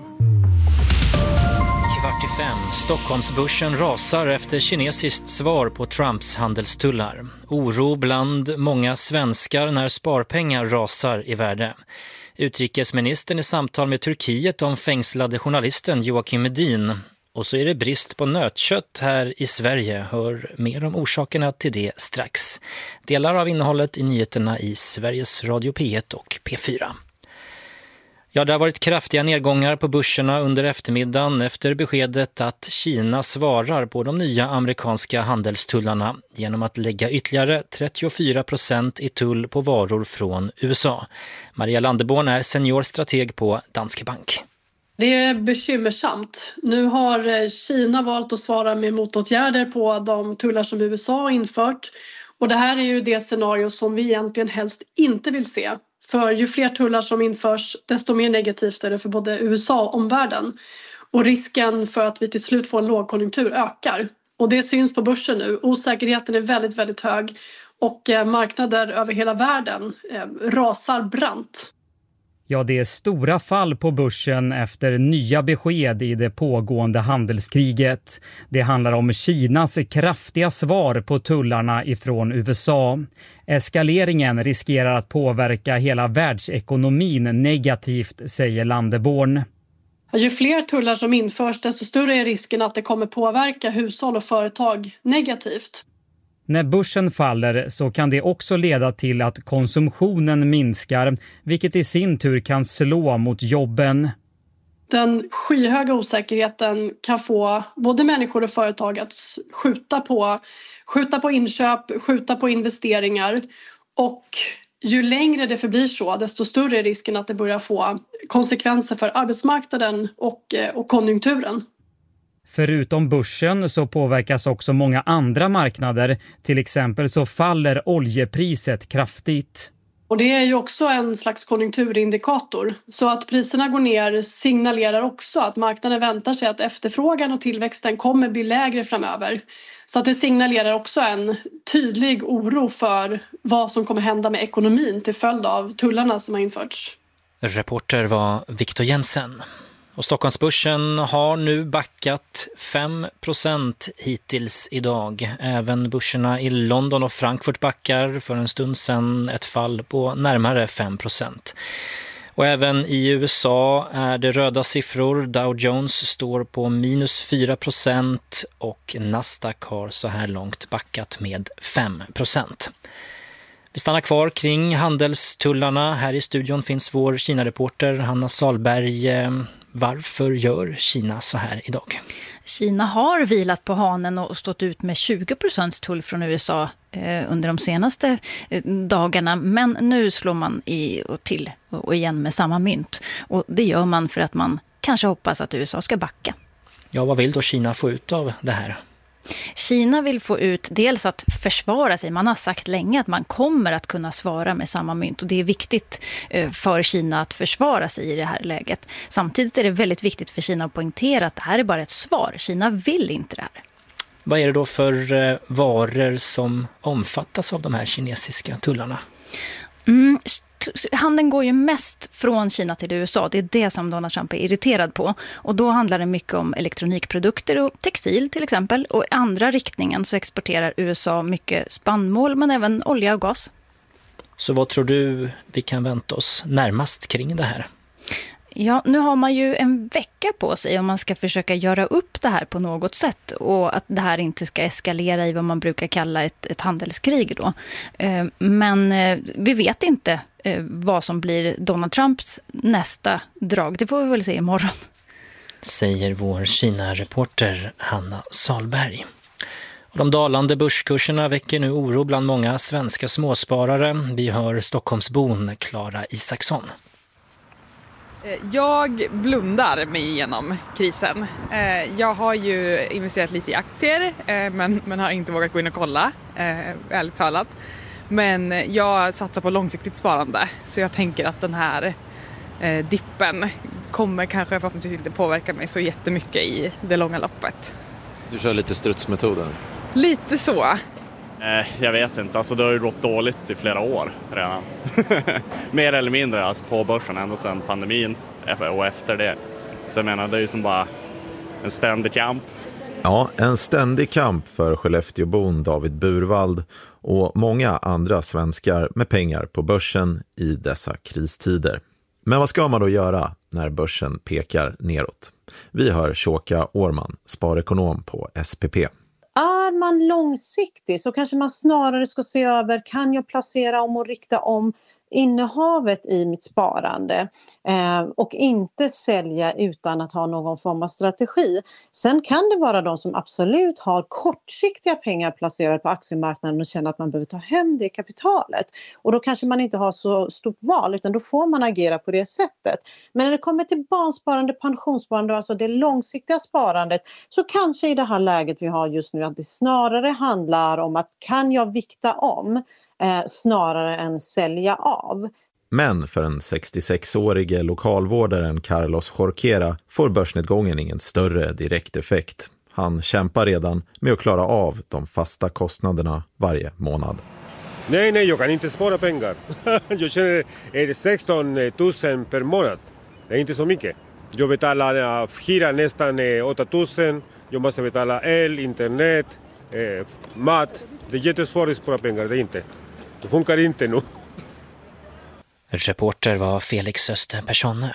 Kvart i fem. Stockholmsbörsen rasar efter kinesiskt svar på Trumps handelstullar. Oro bland många svenskar när sparpengar rasar i värde. Utrikesministern i samtal med Turkiet om fängslade journalisten Joakim Medin. Och så är det brist på nötkött här i Sverige. Hör mer om orsakerna till det strax. Delar av innehållet i nyheterna i Sveriges Radio P ett och P fyra. Ja, det har varit kraftiga nedgångar på börserna under eftermiddagen efter beskedet att Kina svarar på de nya amerikanska handelstullarna genom att lägga ytterligare trettiofyra procent i tull på varor från U S A. Maria Landeborn är seniorstrateg på Danske Bank. Det är bekymmersamt. Nu har Kina valt att svara med motåtgärder på de tullar som U S A har infört. Och det här är ju det scenario som vi egentligen helst inte vill se. För ju fler tullar som införs, desto mer negativt är det för både U S A och omvärlden. Och risken för att vi till slut får en lågkonjunktur ökar. Och det syns på börsen nu. Osäkerheten är väldigt, väldigt hög. Och marknader över hela världen rasar brant. Ja, det är stora fall på börsen efter nya besked i det pågående handelskriget. Det handlar om Kinas kraftiga svar på tullarna ifrån U S A. Eskaleringen riskerar att påverka hela världsekonomin negativt, säger Landeborn. Ju fler tullar som införs, desto större är risken att det kommer påverka hushåll och företag negativt. När börsen faller så kan det också leda till att konsumtionen minskar, vilket i sin tur kan slå mot jobben. Den skyhöga osäkerheten kan få både människor och företag att skjuta på, skjuta på inköp, skjuta på investeringar. Och ju längre det förblir så, desto större är risken att det börjar få konsekvenser för arbetsmarknaden och, och konjunkturen. Förutom börsen så påverkas också många andra marknader. Till exempel så faller oljepriset kraftigt. Och det är ju också en slags konjunkturindikator. Så att priserna går ner signalerar också att marknaden väntar sig att efterfrågan och tillväxten kommer bli lägre framöver. Så att det signalerar också en tydlig oro för vad som kommer hända med ekonomin till följd av tullarna som har införts. Reporter var Victor Jensen. Och Stockholmsbörsen har nu backat fem procent hittills idag. Även börserna i London och Frankfurt backar, för en stund sedan ett fall på närmare fem procent. Och även i U S A är det röda siffror. Dow Jones står på minus fyra procent och Nasdaq har så här långt backat med fem procent. Vi stannar kvar kring handelstullarna. Här i studion finns vår Kina-reporter Hanna Salberg. Varför gör Kina så här idag? Kina har vilat på hanen och stått ut med tjugo procent tull från U S A eh, under de senaste eh, dagarna. Men nu slår man i och till och igen med samma mynt. Och det gör man för att man kanske hoppas att U S A ska backa. Ja, vad vill då Kina få ut av det här? Kina vill få ut dels att försvara sig. Man har sagt länge att man kommer att kunna svara med samma mynt. Och det är viktigt för Kina att försvara sig i det här läget. Samtidigt är det väldigt viktigt för Kina att poängtera att det här är bara ett svar. Kina vill inte det här. Vad är det då för varor som omfattas av de här kinesiska tullarna? Mm, handeln går ju mest från Kina till U S A. Det är det som Donald Trump är irriterad på. Och då handlar det mycket om elektronikprodukter och textil till exempel. Och i andra riktningen så exporterar U S A mycket spannmål men även olja och gas. Så vad tror du vi kan vänta oss närmast kring det här? Ja, nu har man ju en vecka på sig om man ska försöka göra upp det här på något sätt och att det här inte ska eskalera i vad man brukar kalla ett, ett handelskrig då. Men vi vet inte vad som blir Donald Trumps nästa drag. Det får vi väl se imorgon. Säger vår Kina-reporter Hanna Salberg. Och de dalande börskurserna väcker nu oro bland många svenska småsparare. Vi hör Stockholmsbon Klara Isaksson. Jag blundar mig igenom krisen. Jag har ju investerat lite i aktier men, men har inte vågat gå in och kolla, ärligt talat. Men jag satsar på långsiktigt sparande så jag tänker att den här dippen kommer kanske förhoppningsvis inte påverka mig så jättemycket i det långa loppet. Du kör lite strutsmetoden? Lite så. Jag vet inte, alltså det har ju gått dåligt i flera år redan. Mer eller mindre alltså på börsen ända sedan pandemin och efter det. Så jag menar, det är ju som bara en ständig kamp. Ja, en ständig kamp för Skellefteåbon David Burvald och många andra svenskar med pengar på börsen i dessa kristider. Men vad ska man då göra när börsen pekar neråt? Vi hör Shoka Årman, sparekonom på S P P. Är man långsiktig så kanske man snarare ska se över, kan jag placera om och rikta om innehavet i mitt sparande eh, och inte sälja utan att ha någon form av strategi. Sen kan det vara de som absolut har kortsiktiga pengar placerade på aktiemarknaden och känner att man behöver ta hem det kapitalet. Och då kanske man inte har så stort val utan då får man agera på det sättet. Men när det kommer till barnsparande, pensionssparande, alltså det långsiktiga sparandet, så kanske i det här läget vi har just nu att det snarare handlar om att kan jag vikta om Eh, snarare än sälja av. Men för den sextiosex-årige lokalvårdaren Carlos Jorquera får börsnedgången ingen större direkt effekt. Han kämpar redan med att klara av de fasta kostnaderna varje månad. Nej, nej, jag kan inte spara pengar. Jag tjänar sexton tusen per månad. Det är inte så mycket. Jag betalar hyra nästan åtta tusen. Jag måste betala el, internet, eh, mat. Det är jättesvårt att spara pengar, det är inte. Det funkar inte nu. Reporter var Felix Österpersonne.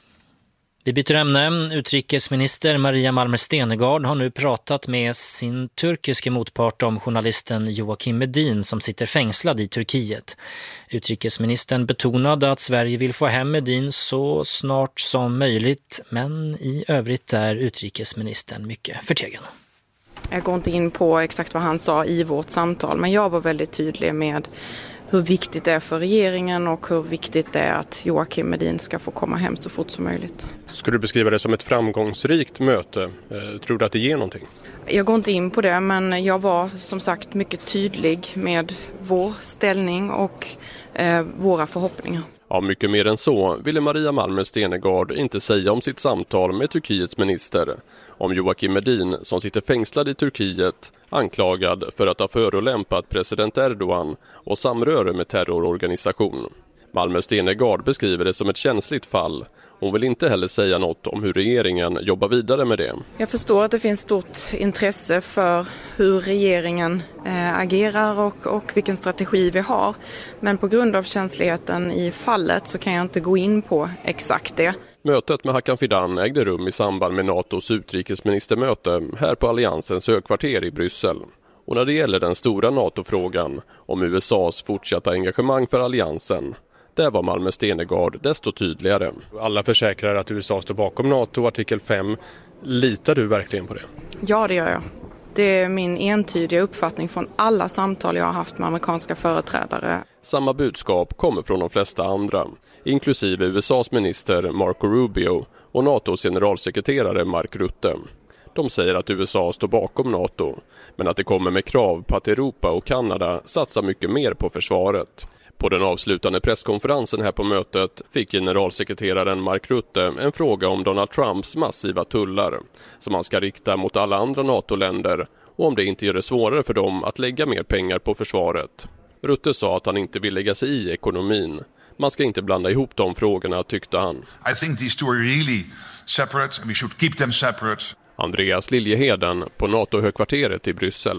Vi byter ämne. Utrikesminister Maria Malmer Stenergard har nu pratat med sin turkiske motpart om journalisten Joakim Medin som sitter fängslad i Turkiet. Utrikesministern betonade att Sverige vill få hem Medin så snart som möjligt, men i övrigt är utrikesministern mycket förtegen. Jag går inte in på exakt vad han sa i vårt samtal, men jag var väldigt tydlig med hur viktigt det är för regeringen och hur viktigt det är att Joakim Medin ska få komma hem så fort som möjligt. Skulle du beskriva det som ett framgångsrikt möte? Tror du att det ger någonting? Jag går inte in på det, men jag var som sagt mycket tydlig med vår ställning och eh, våra förhoppningar. Ja, mycket mer än så ville Maria Malmer Stenergard inte säga om sitt samtal med Turkiets minister. Om Joakim Medin som sitter fängslad i Turkiet, anklagad för att ha förolämpat president Erdogan och samröre med terrororganisation. Malmer Stenergard beskriver det som ett känsligt fall. Hon vill inte heller säga något om hur regeringen jobbar vidare med det. Jag förstår att det finns stort intresse för hur regeringen äh, agerar och, och vilken strategi vi har. Men på grund av känsligheten i fallet så kan jag inte gå in på exakt det. Mötet med Hakan Fidan ägde rum i samband med NATOs utrikesministermöte här på Alliansens högkvarter i Bryssel. Och när det gäller den stora NATO-frågan om U S A:s fortsatta engagemang för alliansen, där var Malmer Stenergard desto tydligare. Alla försäkrar att U S A står bakom NATO, artikel fem. Litar du verkligen på det? Ja, det gör jag. Det är min entydiga uppfattning från alla samtal jag har haft med amerikanska företrädare. Samma budskap kommer från de flesta andra, inklusive U S A:s minister Marco Rubio och NATOs generalsekreterare Mark Rutte. De säger att U S A står bakom NATO, men att det kommer med krav på att Europa och Kanada satsar mycket mer på försvaret. På den avslutande presskonferensen här på mötet fick generalsekreteraren Mark Rutte en fråga om Donald Trumps massiva tullar som han ska rikta mot alla andra NATO-länder och om det inte gör det svårare för dem att lägga mer pengar på försvaret. Rutte sa att han inte vill lägga sig i ekonomin. Man ska inte blanda ihop de frågorna, tyckte han. I think these two are really separate and we should keep them separate. Andreas Liljeheden på NATO-högkvarteret i Bryssel.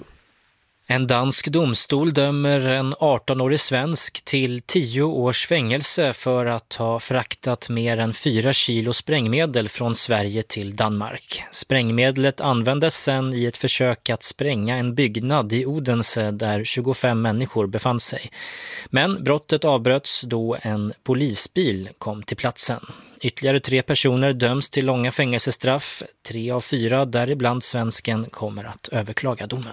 En dansk domstol dömer en arton-årig svensk till tio års fängelse för att ha fraktat mer än fyra kilo sprängmedel från Sverige till Danmark. Sprängmedlet användes sedan i ett försök att spränga en byggnad i Odense där tjugofem människor befann sig. Men brottet avbröts då en polisbil kom till platsen. Ytterligare tre personer döms till långa fängelsestraff. Tre av fyra, däribland svensken, kommer att överklaga domen.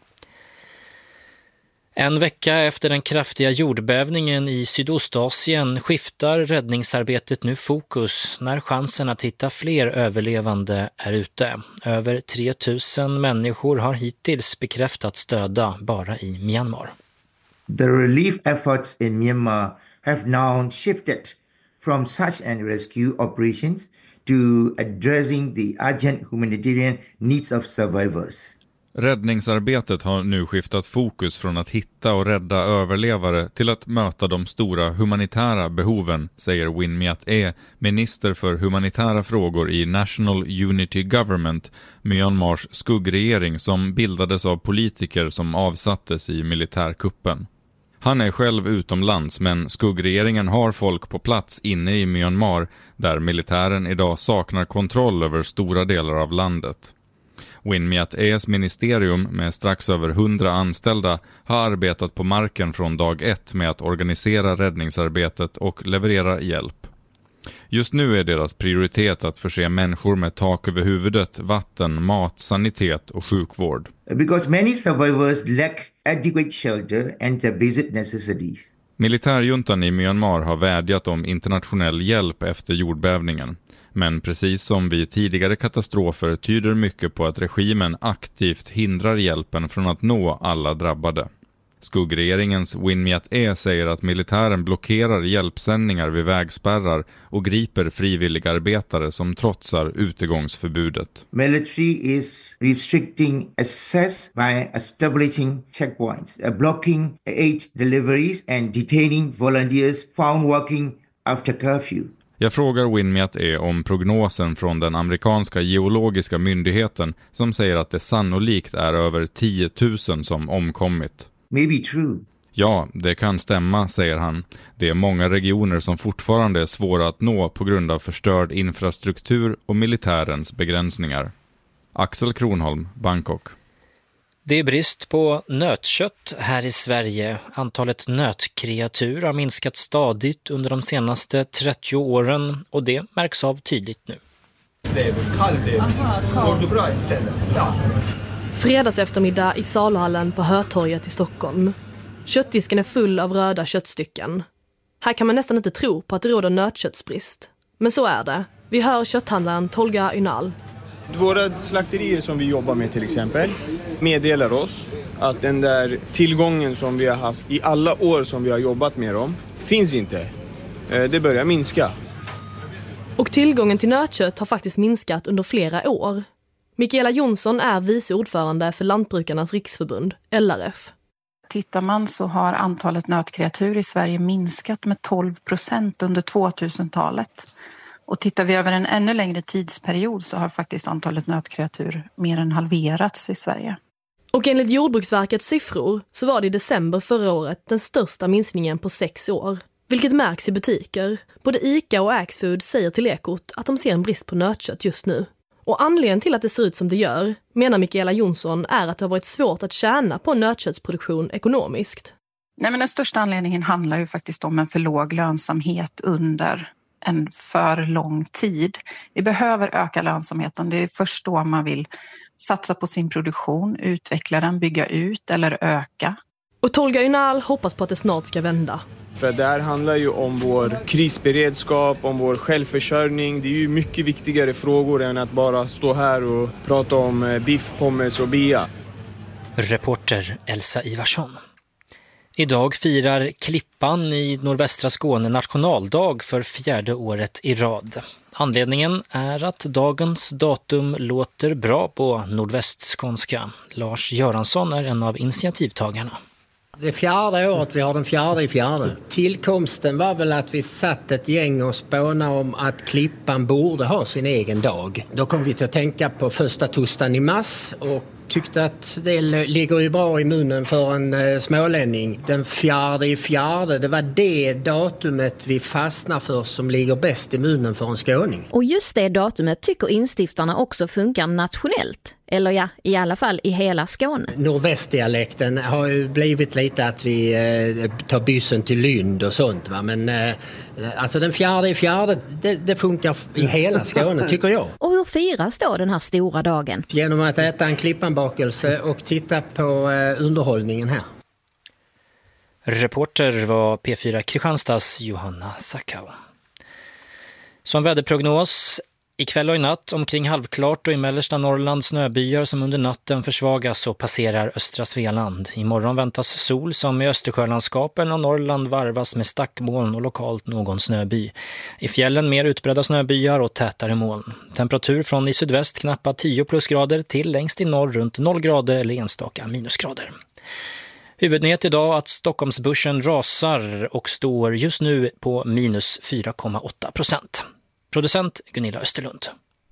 En vecka efter den kraftiga jordbävningen i Sydostasien skiftar räddningsarbetet nu fokus när chansen att hitta fler överlevande är ute. Över tre tusen människor har hittills bekräftats döda bara i Myanmar. The relief efforts in Myanmar have now shifted from search and rescue operations to addressing the urgent humanitarian needs of survivors. Räddningsarbetet har nu skiftat fokus från att hitta och rädda överlevare till att möta de stora humanitära behoven, säger Win Myat E, minister för humanitära frågor i National Unity Government, Myanmars skuggregering som bildades av politiker som avsattes i militärkuppen. Han är själv utomlands, men skuggregeringen har folk på plats inne i Myanmar där militären idag saknar kontroll över stora delar av landet. Win Myat E's ministerium med strax över hundra anställda har arbetat på marken från dag ett med att organisera räddningsarbetet och leverera hjälp. Just nu är deras prioritet att förse människor med tak över huvudet, vatten, mat, sanitet och sjukvård. Because many survivors lack adequate shelter and the basic necessities. Militärjuntan i Myanmar har vädjat om internationell hjälp efter jordbävningen. Men precis som vid tidigare katastrofer tyder mycket på att regimen aktivt hindrar hjälpen från att nå alla drabbade. Skuggregeringens Win Myat-E säger att militären blockerar hjälpsändningar vid vägspärrar och griper frivilligarbetare som trotsar utegångsförbudet. Military is restricting access by establishing checkpoints, uh, blocking aid deliveries and detaining volunteers found working after curfew. Jag frågar Win Myat-E om prognosen från den amerikanska geologiska myndigheten som säger att det sannolikt är över tio tusen som omkommit. Maybe true. Ja, det kan stämma, säger han. Det är många regioner som fortfarande är svåra att nå på grund av förstörd infrastruktur och militärens begränsningar. Axel Kronholm, Bangkok. Det är brist på nötkött här i Sverige. Antalet nötkreatur har minskat stadigt under de senaste trettio åren och det märks av tydligt nu. Fredags eftermiddag i Saluhallen på Hötorget i Stockholm. Köttdisken är full av röda köttstycken. Här kan man nästan inte tro på att det råder nötköttsbrist. Men så är det. Vi hör kötthandlaren Tolga Ünal. Våra slakterier som vi jobbar med till exempel meddelar oss att den där tillgången som vi har haft i alla år som vi har jobbat med dem finns inte. Det börjar minska. Och tillgången till nötkött har faktiskt minskat under flera år. Mikaela Jonsson är vice ordförande för Lantbrukarnas riksförbund, L R F. Tittar man så har antalet nötkreatur i Sverige minskat med tolv procent under tvåtusentalet. Och tittar vi över en ännu längre tidsperiod så har faktiskt antalet nötkreatur mer än halverats i Sverige. Och enligt Jordbruksverkets siffror så var det i december förra året den största minskningen på sex år. Vilket märks i butiker. Både ICA och Axfood säger till Ekot att de ser en brist på nötkött just nu. Och anledningen till att det ser ut som det gör, menar Mikaela Jonsson, är att det har varit svårt att tjäna på nötköttsproduktion ekonomiskt. Nej, men den största anledningen handlar ju faktiskt om en för låg lönsamhet under en för lång tid. Vi behöver öka lönsamheten. Det är först då man vill satsa på sin produktion, utveckla den, bygga ut eller öka. Och Tolga Ünal hoppas på att det snart ska vända. För det här handlar ju om vår krisberedskap, om vår självförsörjning. Det är ju mycket viktigare frågor än att bara stå här och prata om biff, pommes och bia. Reporter Elsa Ivarsson. Idag firar Klippan i nordvästra Skåne nationaldag för fjärde året i rad. Anledningen är att dagens datum låter bra på nordvästskånska. Lars Göransson är en av initiativtagarna. Det är fjärde året vi har den fjärde i fjärde. Tillkomsten var väl att vi satt ett gäng och spånade om att Klippan borde ha sin egen dag. Då kom vi till att tänka på första torsdagen i mars och tyckte att det ligger ju bra i munnen för en eh, smålänning. Den fjärde i fjärde, det var det datumet vi fastnar för som ligger bäst i munnen för en skåning. Och just det datumet tycker instiftarna också funkar nationellt. Eller ja, i alla fall i hela Skåne. Nordvästdialekten har ju blivit lite att vi eh, tar byssen till Lund och sånt. Va? Men eh, alltså den fjärde i fjärde, det, det funkar i hela Skåne tycker jag. Och hur firas då den här stora dagen? Genom att äta en klippanbakelse och titta på eh, underhållningen här. Reporter var P fyra Kristianstads Johanna Sackau. Som väderprognos ikväll och i natt omkring halvklart och i mellersta Norrland snöbyar som under natten försvagas och passerar östra Svealand. Imorgon väntas sol som i Östersjölandskapen och Norrland varvas med stackmoln och lokalt någon snöby. I fjällen mer utbredda snöbyar och tätare moln. Temperatur från i sydväst knappt tio plusgrader till längst i norr runt noll grader eller enstaka minusgrader. Huvudnyhet idag att Stockholmsbörsen rasar och står just nu på minus fyra komma åtta procent. Producent Gunilla Österlund.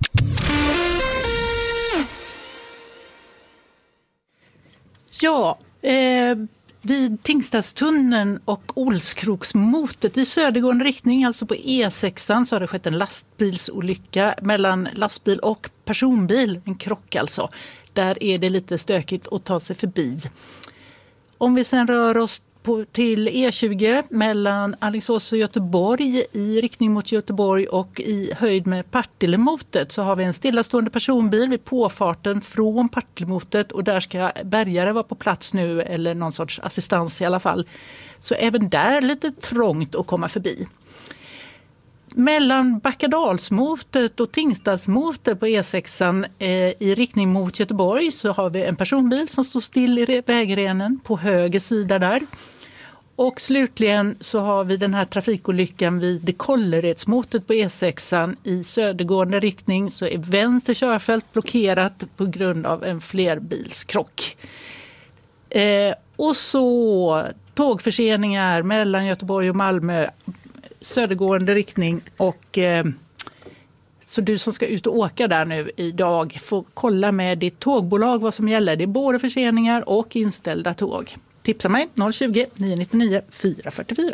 Ja, eh, vid Tingstadstunneln och Olskroksmotet i södergående riktning, alltså på E sexan, så har det skett en lastbilsolycka mellan lastbil och personbil. En krock alltså. Där är det lite stökigt att ta sig förbi. Om vi sen rör oss på, till E tjugo mellan Alingsås och Göteborg i riktning mot Göteborg och i höjd med Partillemotet, så har vi en stillastående personbil vid påfarten från Partillemotet, och där ska bärgare vara på plats nu, eller någon sorts assistans i alla fall. Så även där lite trångt att komma förbi. mellan Backadalsmotet och Tingstadsmotet på E sexan eh, i riktning mot Göteborg så har vi en personbil som står still i vägrenen på höger sida där. Och slutligen så har vi den här trafikolyckan vid Kålleredsmotet på E sexan i södergående riktning, så är vänster körfält blockerat på grund av en flerbilskrock. Eh, och så tågförseningar mellan Göteborg och Malmö, södergående riktning, och eh, så du som ska ut och åka där nu idag får kolla med ditt tågbolag vad som gäller. Det är både förseningar och inställda tåg. Tipsa mig noll tjugo, nio nittionio, fyra fyrtiofyra.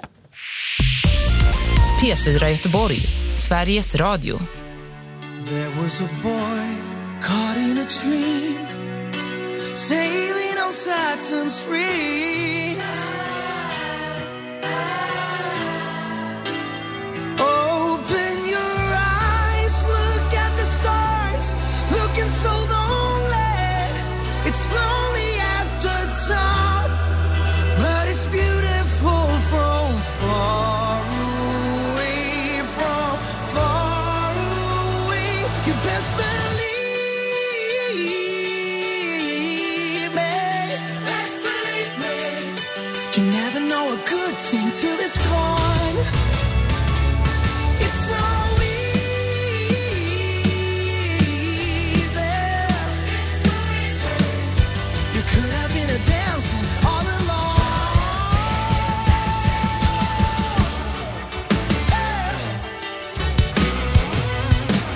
P fyra Göteborg, Sveriges Radio. There was a boy caught in a dream, sailing on Saturn's rings. Open your eyes, look at the stars, looking so lonely. It's lonely at the top, but it's beautiful from far away, from far away. You best believe me, best believe me. You never know a good thing till it's gone. It's so easy. You could have been a dancing